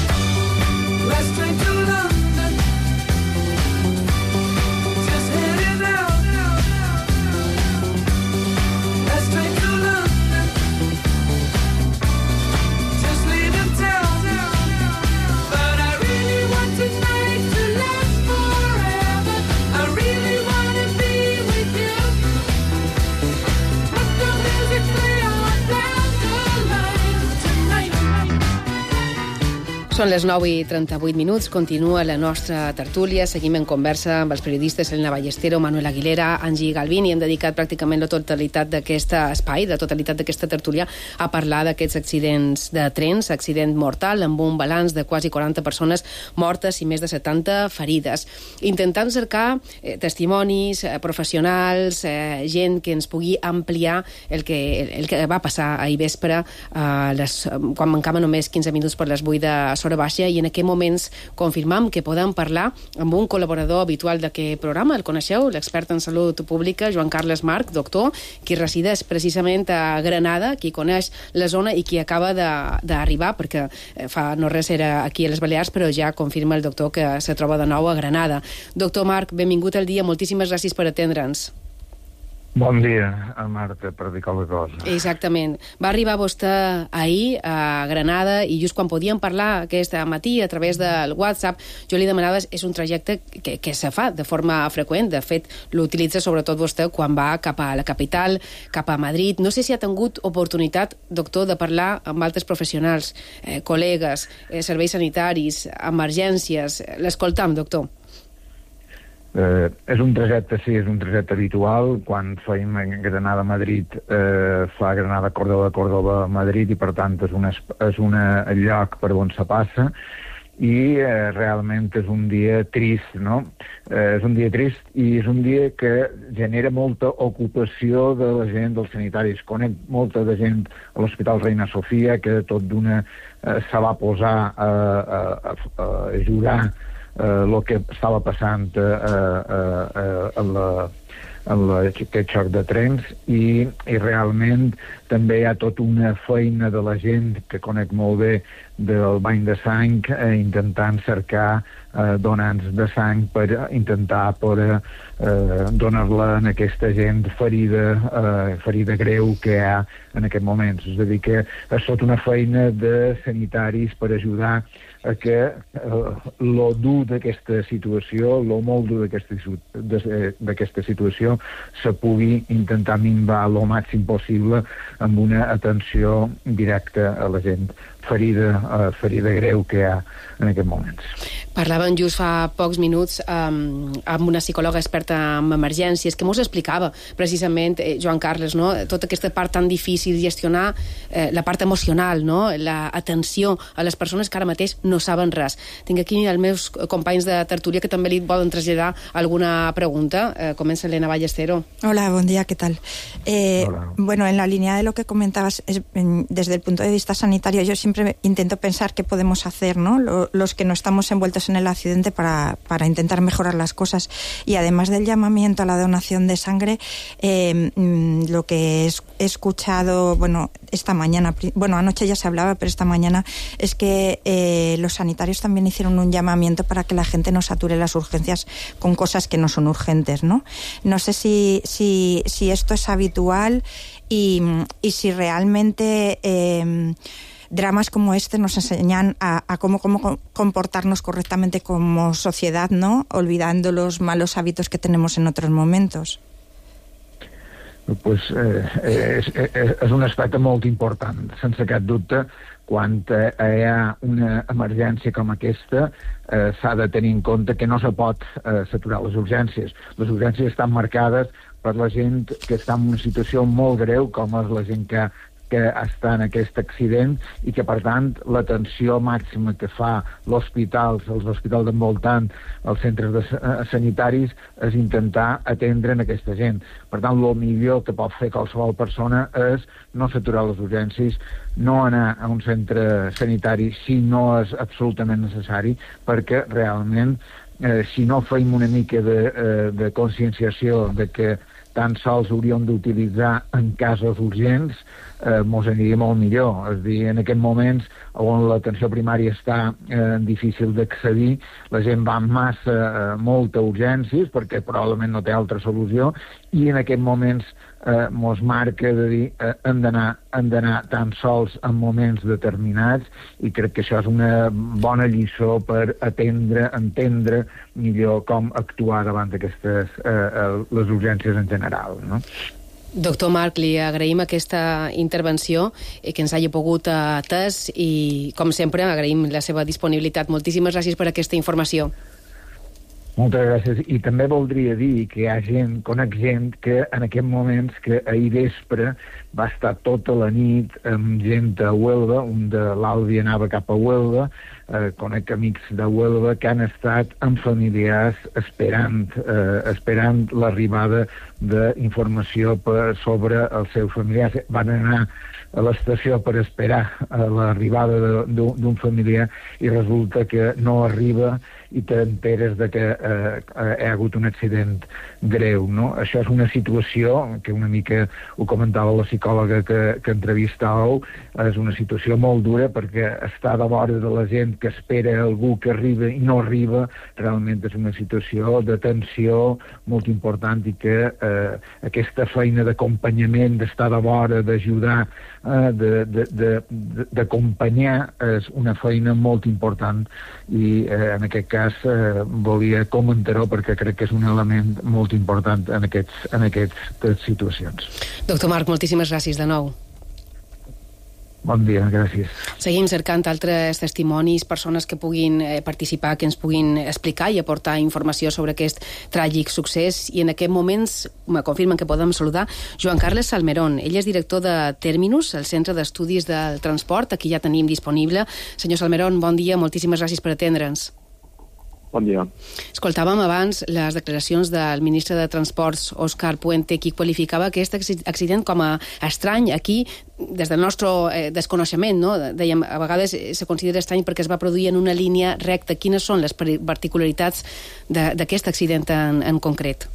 Són les 9:38, continua la nostra tertúlia, seguim en conversa amb els periodistes Elena Ballestero, Manuel Aguilera, Angie Galvin, i hem dedicat pràcticament la totalitat d'aquest espai, la totalitat d'aquesta tertúlia, a parlar d'aquests accidents de trens, accident mortal, amb un balanç de quasi 40 persones mortes i més de 70 ferides. Intentant cercar testimonis, professionals, gent que ens pugui ampliar el que va passar ahir vespre, quan mancava només 15 minuts per les 8 de Sora Baixa, i en aquests moments confirmam que podem parlar amb un col·laborador habitual d'aquest programa. El coneixeu, l'expert en salut pública, Joan Carles Marc, doctor, qui resideix precisament a Granada, qui coneix la zona i qui acaba d'arribar, perquè fa no res era aquí a les Balears, però ja confirma el doctor que se troba de nou a Granada. Doctor Marc, benvingut al dia, moltíssimes gràcies per atendre'ns. Bon dia, Marta, per dir qualque cosa. Exactament. Va arribar vostè ahir a Granada i just quan podíem parlar aquest matí a través del WhatsApp, jo li demanava, és un trajecte que se fa de forma freqüent. De fet, l'utilitza sobretot vostè quan va cap a la capital, cap a Madrid. No sé si ha tingut oportunitat, doctor, de parlar amb altres professionals, col·legues, serveis sanitaris, emergències. L'escoltam, doctor. És un trajecte, sí, és un trajecte habitual. Quan feim Granada-Madrid, fa Granada-Córdoba, Córdoba-Madrid, i per tant és un lloc per on se passa, i realment és un dia trist, no? És un dia trist i és un dia que genera molta ocupació de la gent, dels sanitaris. Conec molta de gent a l'Hospital Reina Sofia que tot d'una se va posar a ajudar el que estava passant en aquest xoc de trens, i realment també hi ha tota una feina de la gent que conec molt bé del banc de sang, intentant cercar donants de sang per intentar donar-la a aquesta gent ferida greu que hi ha en aquest moment. És a dir, que és tota una feina de sanitaris per ajudar a que lo dur d'aquesta situació, lo molt dur d'aquesta situació, se pugui intentar minvar lo màxim possible amb una atenció directa a la gent ferida greu que hi ha en aquests moments. Parlàvem just fa pocs minuts amb una psicòloga experta en emergències que mos explicava precisament, Joan Carles, no? Tota aquesta part tan difícil de gestionar, la part emocional, no? L'atenció a les persones que ara mateix no saben res. Tinc aquí els meus companys de tertúlia que també li volen traslladar alguna pregunta. Comença Elena Ballestero. Hola, buen día, ¿qué tal? Bueno, en la línea de lo que comentabas, desde el punto de vista sanitario, yo siempre intento pensar qué podemos hacer, ¿no? Los que no estamos envueltos en el accidente para intentar mejorar las cosas. Y además del llamamiento a la donación de sangre, lo que he escuchado, bueno, esta mañana, bueno, anoche ya se hablaba, pero esta mañana es que los sanitarios también hicieron un llamamiento para que la gente no sature las urgencias con cosas que no son urgentes, ¿no? No sé si esto es habitual y si realmente dramas como este nos enseñan a cómo comportarnos correctamente como sociedad, ¿no? Olvidando los malos hábitos que tenemos en otros momentos. Pues és un aspecte molt important, sense cap dubte. Quan hi ha una emergència com aquesta, s'ha de tenir en compte que no se pot saturar les urgències. Les urgències estan marcades per la gent que està en una situació molt greu, com és la gent que està en aquest accident, i que, per tant, l'atenció màxima que fa l'hospital, els hospitals d'envoltant, els centres sanitaris, és intentar atendre aquesta gent. Per tant, el millor que pot fer qualsevol persona és no saturar les urgències, no anar a un centre sanitari si no és absolutament necessari, perquè realment, si no feim una mica de conscienciació de que tan sols hauríem d'utilitzar en casos urgents, mos aniria molt millor. És a dir, en aquests moments on l'atenció primària està difícil d'accedir, la gent va amb molta urgències perquè probablement no té altra solució, i en aquests moments mos marca de dir hem d'anar tan sols en moments determinats, i crec que això és una bona lliçó per entendre millor com actuar davant d'aquestes les urgències en general, no? Doctor Marc, li agraïm aquesta intervenció que ens hagi pogut atès, i com sempre agraïm la seva disponibilitat. Moltíssimes gràcies per aquesta informació. Moltes gràcies. I també voldria dir que hi ha gent, conec gent que en aquests moments, que ahir vespre va estar tota la nit amb gent a Huelva, un de l'Albi anava cap a Huelva, conec amics de Huelva que han estat amb familiars esperant l'arribada d'informació sobre els seus familiars. Van anar a l'estació per esperar l'arribada d'un familiar i resulta que no arriba, i t'enteres de que hi ha hagut un accident greu, no? Això és una situació que una mica ho comentava la psicòloga que entrevistàveu, és una situació molt dura perquè està de vora de la gent gent que espera algú que arriba i no arriba, realment és una situació de tensió molt important i que aquesta feina d'acompanyament, d'estar de vora, d'ajudar, d'acompanyar és una feina molt important i en aquest cas volia comentar-ho perquè crec que és un element molt important en aquestes situacions. Doctor Marc, moltíssimes gràcies de nou. Bon dia, gràcies. Seguim cercant altres testimonis, persones que puguin participar, que ens puguin explicar i aportar informació sobre aquest tràgic succés. I en aquests moments me confirmen que podem saludar Joan Carles Salmerón. Ell és director de Terminus, el Centre d'Estudis del Transport. Aquí ja tenim disponible. Senyor Salmerón, bon dia, moltíssimes gràcies per atendre'ns. Bon dia. Escoltàvem abans les declaracions del ministre de Transports, Òscar Puente, qui qualificava aquest accident com a estrany. Aquí, des del nostre desconeixement, no? Dèiem, a vegades se considera estrany perquè es va produir en una línia recta. Quines són les particularitats d'aquest accident en concret?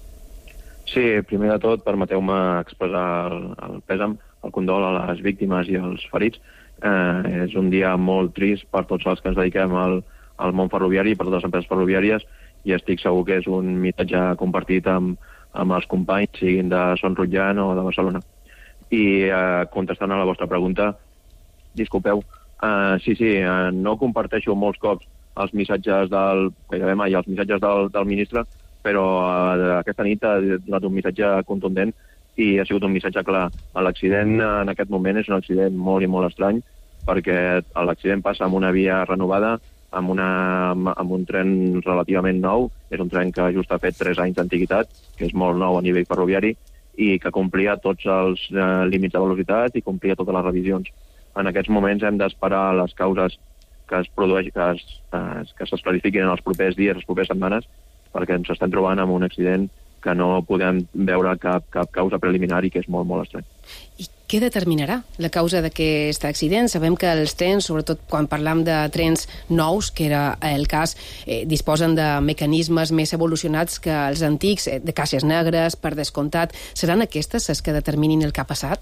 Sí, primer de tot, permeteu-me expressar el pèsam, el condol a les víctimes i als ferits. És un dia molt trist per tots els que ens dediquem al món ferroviari, per totes les empreses ferroviàries, i estic segur que és un missatge compartit amb els companys, siguin de Son Rotllana o de Barcelona. I contestant a la vostra pregunta, disculpeu, sí, no comparteixo molts cops els missatges gairebé mai els missatges del ministre, però aquesta nit ha donat un missatge contundent i ha sigut un missatge clar. L'accident en aquest moment és un accident molt i molt estrany, perquè l'accident passa amb una via renovada, amb un tren relativament nou. És un tren que just ha fet 3 anys d'antiguitat, que és molt nou a nivell ferroviari, i que complia tots els límits de velocitat i complia totes les revisions. En aquests moments hem d'esperar les causes que s'esclarifiquin en els propers dies, les properes setmanes, perquè ens estem trobant amb un accident que no podem veure cap causa preliminar i que és molt, molt estrany. I què determinarà la causa d'aquest accident? Sabem que els trens, sobretot quan parlam de trens nous, que era el cas, disposen de mecanismes més evolucionats que els antics, de caixes negres, per descomptat. Seran aquestes les que determinin el que ha passat?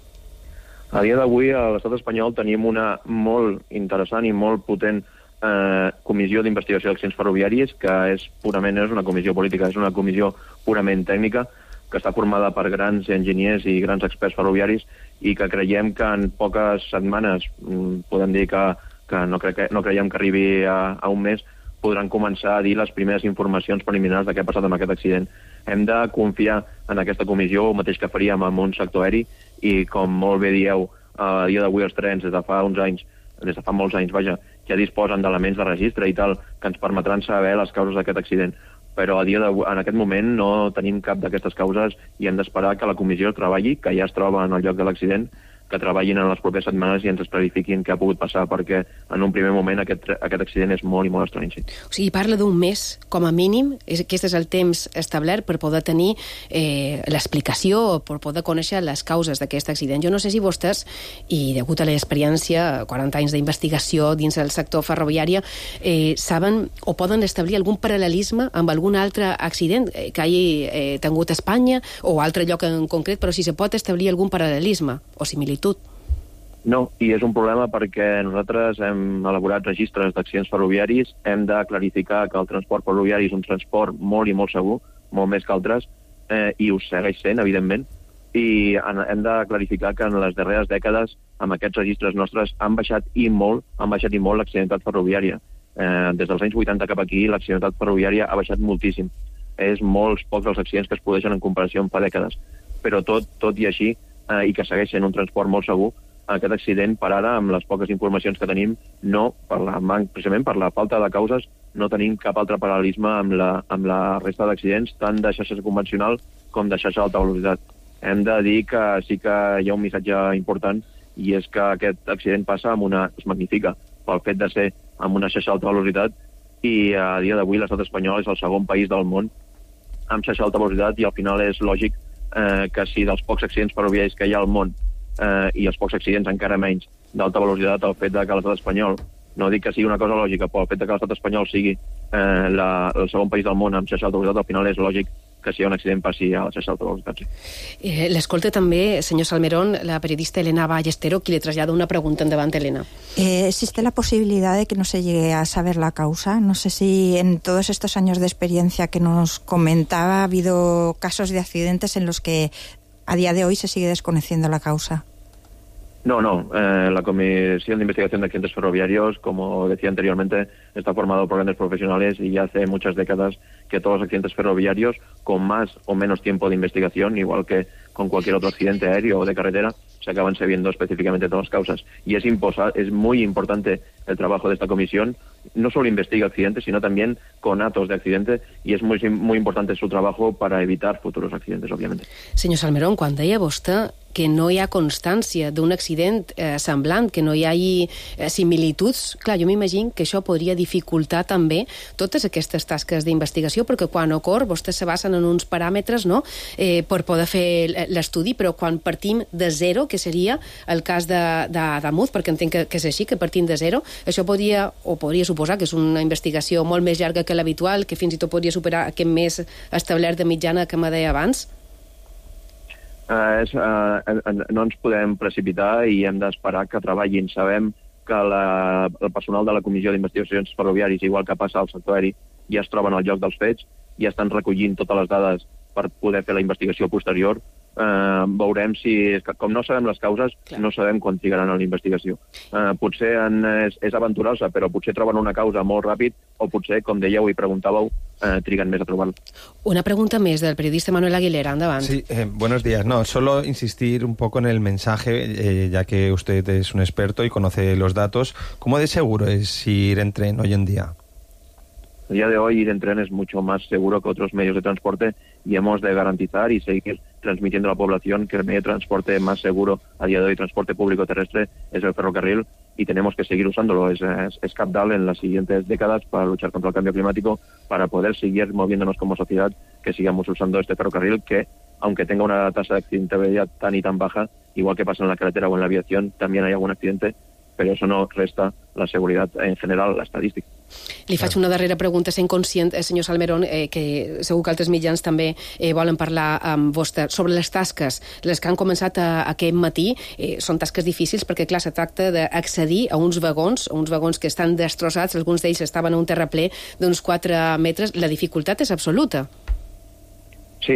A dia d'avui, a l'estat espanyol, tenim una molt interessant i molt potent comissió d'investigació d'accidents ferroviaris, que és una comissió política, és una comissió purament tècnica, que està formada per grans enginyers i grans experts ferroviaris i que creiem que en poques setmanes, podem dir que no creiem que arribi a un mes, podran començar a dir les primeres informacions preliminars de què ha passat amb aquest accident. Hem de confiar en aquesta comissió, el mateix que faríem amb un sector aeri, i com molt bé dieu, a dia d'avui els trens, des de fa molts anys, ja disposen d'elements de registre i tal, que ens permetran saber les causes d'aquest accident. Però en aquest moment no tenim cap d'aquestes causes i hem d'esperar que la comissió treballi, que ja es troba en el lloc de l'accident, que treballin en les properes setmanes i ens clarifiquin què ha pogut passar, perquè en un primer moment aquest accident és molt i molt estrany. Sí. O sigui, parla d'un mes, com a mínim, aquest és el temps establert per poder tenir l'explicació, per poder conèixer les causes d'aquest accident. Jo no sé si vostès, i degut a l'experiència, 40 anys d'investigació dins del sector ferroviari, saben o poden establir algun paral·lelisme amb algun altre accident que hagi tingut a Espanya o altre lloc en concret, però si se pot establir algun paral·lelisme o similitud. No, i és un problema perquè nosaltres hem elaborat registres d'accidents ferroviaris, hem de clarificar que el transport ferroviari és un transport molt i molt segur, molt més que altres, i ho segueix sent, evidentment, i hem de clarificar que en les darreres dècades, amb aquests registres nostres, han baixat i molt l'accidentalitat ferroviària. Des dels anys 80 cap aquí, l'accidentalitat ferroviària ha baixat moltíssim. És molts pocs els accidents que es produeixen en comparació amb fa dècades. Però tot i així, i que segueix sent un transport molt segur, aquest accident, per ara, amb les poques informacions que tenim, precisament per la falta de causes, no tenim cap altre paral·lelisme amb la resta d'accidents, tant de xarxa convencional com de xarxa d'alta velocitat. Hem de dir que sí que hi ha un missatge important, i és que aquest accident es magnifica pel fet de ser amb una xarxa d'alta velocitat, i a dia d'avui l'estat espanyol és el segon país del món amb xarxa d'alta velocitat, i al final és lògic que si dels pocs accidents ferroviaris que hi ha al món i els pocs accidents encara menys d'alta velocitat, el fet de que l'estat espanyol, no dic que sigui una cosa lògica, però el fet de que l'estat espanyol sigui el segon país del món amb xarxa d'alta velocitat, al final és lògic que si hi ha un accident passi a la xarxa de velocitats. L'escolta també, senyor Salmerón, la periodista Elena Ballestero, qui le trasllada una pregunta endavant, Elena. ¿Existe la posibilidad de que no se llegue a saber la causa? No sé si en todos estos años de experiencia que nos comentaba ha habido casos de accidentes en los que a día de hoy se sigue desconociendo la causa. No. La Comisión de Investigación de Accidentes Ferroviarios, como decía anteriormente, está formado por grandes profesionales y ya hace muchas décadas que todos los accidentes ferroviarios, con más o menos tiempo de investigación, igual que con cualquier otro accidente aéreo o de carretera, se acaban sabiendo específicamente todas las causas. Y es muy importante el trabajo de esta comisión. No solo investiga accidentes, sino también conatos de accidente, y es muy importante su trabajo para evitar futuros accidentes, obviamente. Senyor Salmerón, quan deia vostè que no hi ha constància d'un accident semblant, que no hi hagi similituds, clar, jo m'imagino que això podria dificultar també totes aquestes tasques d'investigació, perquè quan ocorre vostès se basen en uns paràmetres, no?, per poder fer l'estudi, però quan partim de zero, que seria el cas d'Adamuz, perquè entenc que és així, que partim de zero, això podria suposar que és una investigació molt més llarga que l'habitual, que fins i tot podria superar aquest mes establert de mitjana que me deia abans? No ens podem precipitar i hem d'esperar que treballin. Sabem que el personal de la Comissió d'Investigacions Ferroviàries, igual que passa al sector aeri, ja es troben al lloc dels fets, ja estan recollint totes les dades per poder fer la investigació posterior. Veurem si... Com no sabem les causes, no sabem quan trigaran a la investigació. Potser és aventurosa, però potser troben una causa molt ràpid, o potser, com dèieu i preguntàveu, triguen més a trobar-la. Una pregunta més del periodista Manuel Aguilera, endavant. Sí, buenos días. No, solo insistir un poco en el mensaje, ya que usted es un experto y conoce los datos. ¿Cómo de seguro es ir en tren hoy en día? A día de hoy ir en tren es mucho más seguro que otros medios de transporte y hemos de garantizar y seguir transmitiendo a la población que el medio de transporte más seguro a día de hoy, transporte público terrestre, es el ferrocarril, y tenemos que seguir usándolo. Es capital en las siguientes décadas para luchar contra el cambio climático, para poder seguir moviéndonos como sociedad, que sigamos usando este ferrocarril que, aunque tenga una tasa de accidentabilidad tan y tan baja, igual que pasa en la carretera o en la aviación, también hay algún accidente, però això no resta la seguretat en general, l'estadística. Li faig una darrera pregunta, sent conscient, senyor Salmerón, que segur que altres mitjans també volen parlar amb vostè sobre les tasques, les que han començat aquest matí. Són tasques difícils perquè, clar, se tracta d'accedir a uns vagons que estan destrossats, alguns d'ells estaven a un terraplè d'uns 4 metres. La dificultat és absoluta. Sí,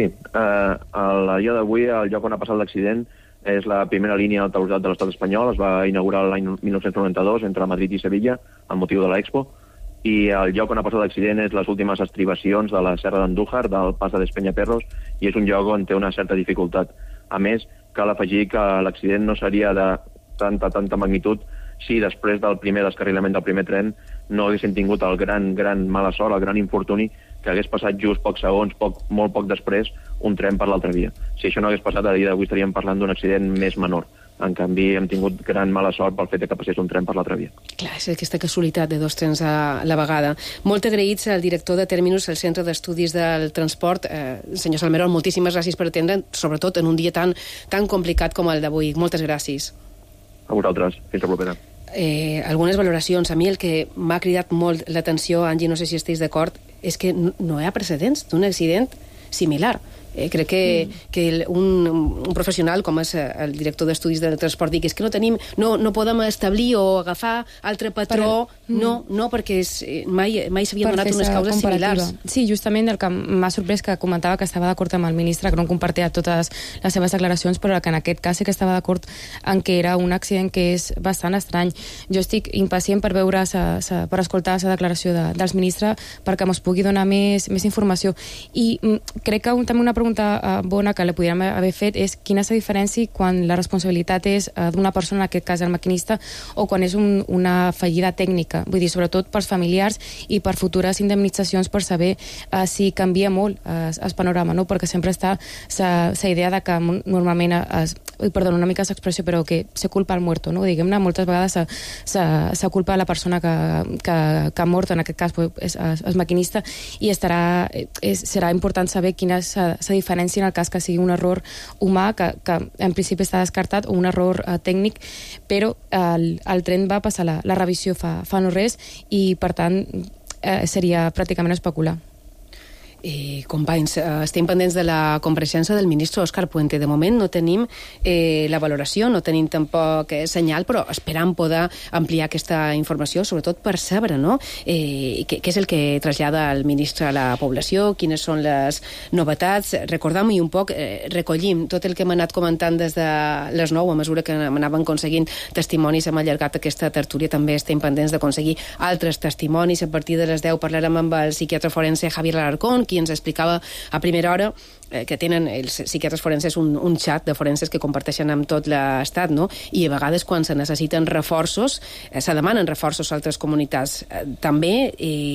a dia d'avui, al lloc on ha passat l'accident, és la primera línia d'alta velocitat de l'estat espanyol. Es va inaugurar l'any 1992 entre Madrid i Sevilla amb motiu de l'Expo, i el lloc on ha passat l'accident és les últimes estribacions de la Serra d'Andújar, del pas de Despenyaperros, i és un lloc on té una certa dificultat. A més, cal afegir que l'accident no seria de tanta magnitud si després del primer descarrilament del primer tren no haguessin tingut el gran mala sort, el gran infortuni, que hagués passat just pocs segons, molt poc després, un tren per l'altra via. Si això no hagués passat, a dia d'avui estaríem parlant d'un accident més menor. En canvi, hem tingut gran mala sort pel fet que passés un tren per l'altra via. Clar, és aquesta casualitat de 2 trens a la vegada. Molt agraïts al director de Terminus, al Centre d'Estudis del Transport. Senyor Salmerón, moltíssimes gràcies per atendre, sobretot en un dia tan complicat com el d'avui. Moltes gràcies. A vosaltres. Fins la propera. Algunes valoracions. A mi el que m'ha cridat molt l'atenció, Angie, no sé si esteu d'acord, és que no hi ha precedents d'un accident similar. Crec que un professional com és el director d'estudis del transport dic, és que no podem establir o agafar altre patró, no, perquè mai s'havien donat unes causes similars. Sí, justament el que m'ha sorprès que comentava que estava d'acord amb el ministre, que no compartia totes les seves declaracions, però que en aquest cas sí que estava d'acord en que era un accident que és bastant estrany. Jo estic impacient per veure, per escoltar la declaració dels ministres perquè mos pugui donar més informació. I crec que també una pregunta bona que la podríem haver fet és quina és la diferència quan la responsabilitat és d'una persona, en aquest cas el maquinista, o quan és una fallida tècnica. Vull dir, sobretot pels familiars i per futures indemnitzacions, per saber si canvia molt el panorama, no? Perquè sempre està la idea de que normalment perdó, una mica l'expressió, però que se culpa el muerto, no? Diguem-ne, moltes vegades se culpa la persona que ha mort, en aquest cas és el maquinista, i serà important saber quina és la diferència en el cas que sigui un error humà, que en principi està descartat, o un error tècnic, però el tren va passar la revisió fa no res, i per tant seria pràcticament especular. Companys, estem pendents de la compareixença del ministre Òscar Puente. De moment no tenim la valoració, no tenim tampoc senyal, però esperam poder ampliar aquesta informació, sobretot per saber, no?, què és el que trasllada el ministre a la població, quines són les novetats. Recordam-hi un poc, recollim tot el que hem anat comentant des de les 9, a mesura que anaven aconseguint testimonis. Hem allargat aquesta tertúlia, també estem pendents d'aconseguir altres testimonis. A partir de les 10 parlarem amb el psiquiatre forense Javier Alarcón, qui ens explicava a primera hora que tenen els psiquiatres forenses un xat de forenses que comparteixen amb tot l'estat, no? I a vegades quan se necessiten reforços, se demanen reforços a altres comunitats. També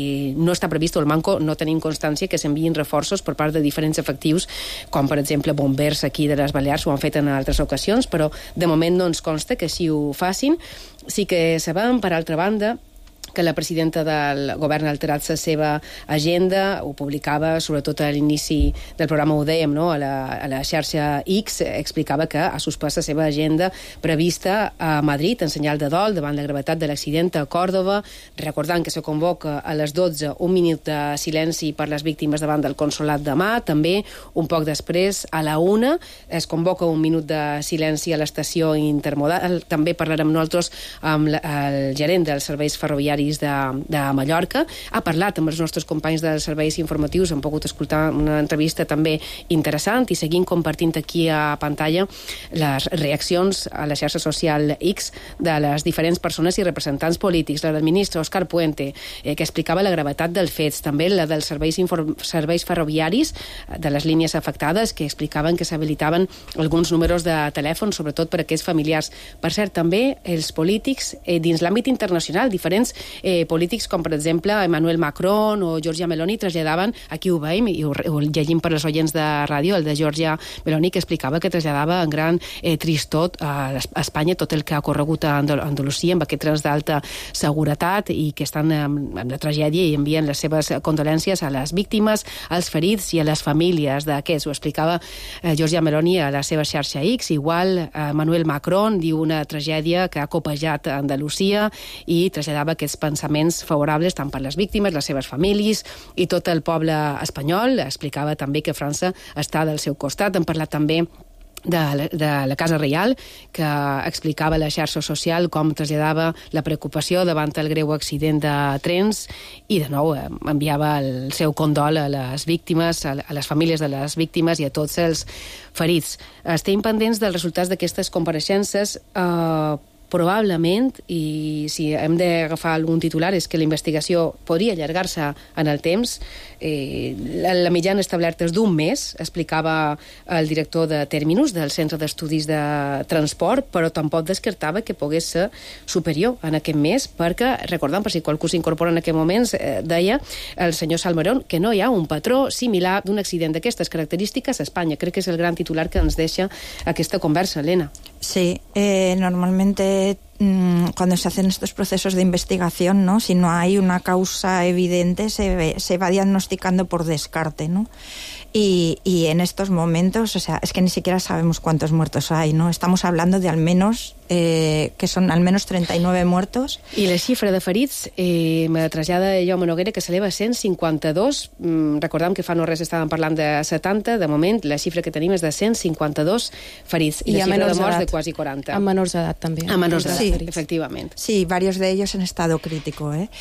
no està previst, o el manco no tenim constància que s'enviïn reforços per part de diferents efectius, com per exemple bombers aquí de les Balears, ho han fet en altres ocasions, però de moment no ens consta que així ho facin. Sí que sabem, per altra banda, que la presidenta del govern ha alterat la seva agenda, ho publicava sobretot a l'inici del programa, ho dèiem, no?, a la xarxa X, explicava que ha suspès la seva agenda prevista a Madrid en senyal de dol davant la gravetat de l'accident a Còrdova, recordant que se convoca a les 12 un minut de silenci per les víctimes davant del consolat demà. També, un poc després, a la 1 es convoca un minut de silenci a l'estació intermodal. També parlarem nosaltres amb el gerent dels serveis ferroviaris de Mallorca. Ha parlat amb els nostres companys dels serveis informatius, hem pogut escoltar una entrevista també interessant i seguim compartint aquí a pantalla les reaccions a la xarxa social X de les diferents persones i representants polítics. La del ministre Òscar Puente, que explicava la gravetat dels fets, també la dels serveis ferroviaris de les línies afectades, que explicaven que s'habilitaven alguns números de telèfon, sobretot per a aquests familiars. Per cert, també els polítics dins l'àmbit internacional, diferents polítics com per exemple Emmanuel Macron o Giorgia Meloni traslladaven, aquí ho veiem i ho llegim per les oients de ràdio, el de Giorgia Meloni, que explicava que traslladava en gran tristor a Espanya tot el que ha ocorregut a Andalusia amb aquest trens d'alta seguretat i que estan amb la tragèdia i envien les seves condolències a les víctimes, als ferits i a les famílies d'aquests. Ho explicava Giorgia Meloni a la seva xarxa X. Igual Emmanuel Macron diu una tragèdia que ha copejat a Andalusia i traslladava aquests pensaments favorables tant per les víctimes, les seves famílies i tot el poble espanyol. Explicava també que França està del seu costat. Hem parlat també de la Casa Reial, que explicava a la xarxa social com traslladava la preocupació davant el greu accident de trens i de nou enviava el seu condol a les víctimes, a les famílies de les víctimes i a tots els ferits. Estem pendents dels resultats d'aquestes compareixences. Probablement, i si hem d'agafar algun titular, és que la investigació podria allargar-se en el temps. La mitjana establerta és d'un mes, explicava el director de Terminus, del Centre d'Estudis de Transport, però tampoc descartava que pogués ser superior en aquest mes, perquè, recordant, per si qualcú s'incorpora en aquest moment, deia el senyor Salmerón que no hi ha un patró similar d'un accident d'aquestes característiques a Espanya. Crec que és el gran titular que ens deixa aquesta conversa, Elena. Sí, normalmente cuando se hacen estos procesos de investigación, ¿no?, si no hay una causa evidente, se va diagnosticando por descarte, ¿no? Y en estos momentos, o sea, es que ni siquiera sabemos cuántos muertos hay, ¿no? Estamos hablando de al menos, que son al menos 39 muertos. I la xifra de ferits me trasllada Jaume Noguera, que s'eleva a 152. Recordem que fa no res estàvem parlant de 70, de moment la xifra que tenim és de 152 ferits. I la xifra de morts de quasi 40. A menors d'edat també. A menors d'edat, sí, efectivamente. Sí, varios de ellos en estado crítico, ¿eh?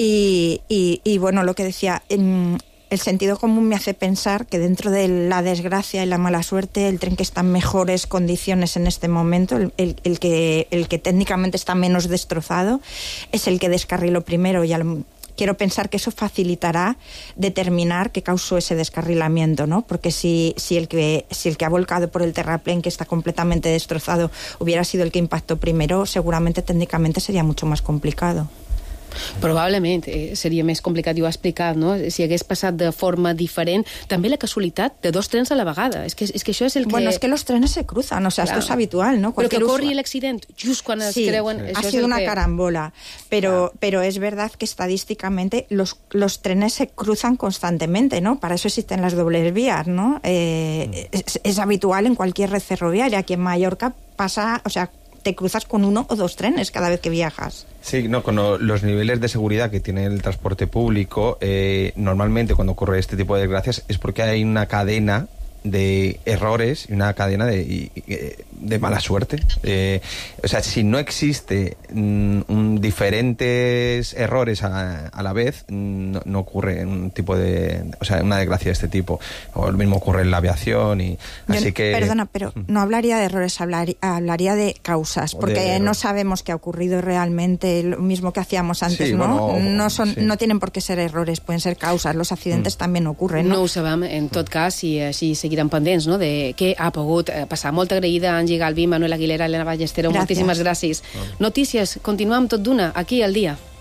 Y bueno, lo que decía... El sentido común me hace pensar que dentro de la desgracia y la mala suerte, el tren que está en mejores condiciones en este momento, el que técnicamente está menos destrozado, es el que descarriló primero. Y quiero pensar que eso facilitará determinar qué causó ese descarrilamiento, ¿no? Porque si el que ha volcado por el terraplén, que está completamente destrozado, hubiera sido el que impactó primero, seguramente técnicamente sería mucho más complicado. Probablement seria més complicat, i ho ha explicat, no? Si hagués passat de forma diferent. També la casualitat de dos trens a la vegada. És que això és el que... Bueno, es que los trenes se cruzan, o sea, claro. Esto es habitual, ¿no? Pero que ocorri l'accident just quan es creuen... Sí, ha sido una carambola, pero es verdad que estadísticamente los trenes se cruzan constantemente, ¿no? Para eso existen las dobles vías, ¿no? Es habitual en cualquier red ferroviaria. Aquí en Mallorca pasa, o sea, te cruzas con 1 o 2 trenes cada vez que viajas. Sí, no, con los niveles de seguridad que tiene el transporte público, normalmente cuando ocurre este tipo de desgracias es porque hay una cadena de errores y una cadena de mala suerte. O sea, si no existe diferentes errores a la vez, no ocurre un tipo o sea, una desgracia de este tipo. O lo mismo ocurre en la aviación. Perdona, pero no hablaría de errores, hablaría de causas, porque no sabemos qué ha ocurrido realmente, lo mismo que hacíamos antes, sí, ¿no? Bueno, no tienen por qué ser errores, pueden ser causas. Los accidentes también ocurren, ¿no? No ho sabem, en tot cas, i així seguirem pendents, no?, de què ha pogut passar. Molt agraïda a Angie Galví, Manuel Aguilera, Elena Ballesteros, moltíssimes gràcies. Notícies, continuem tot d'una, aquí al dia.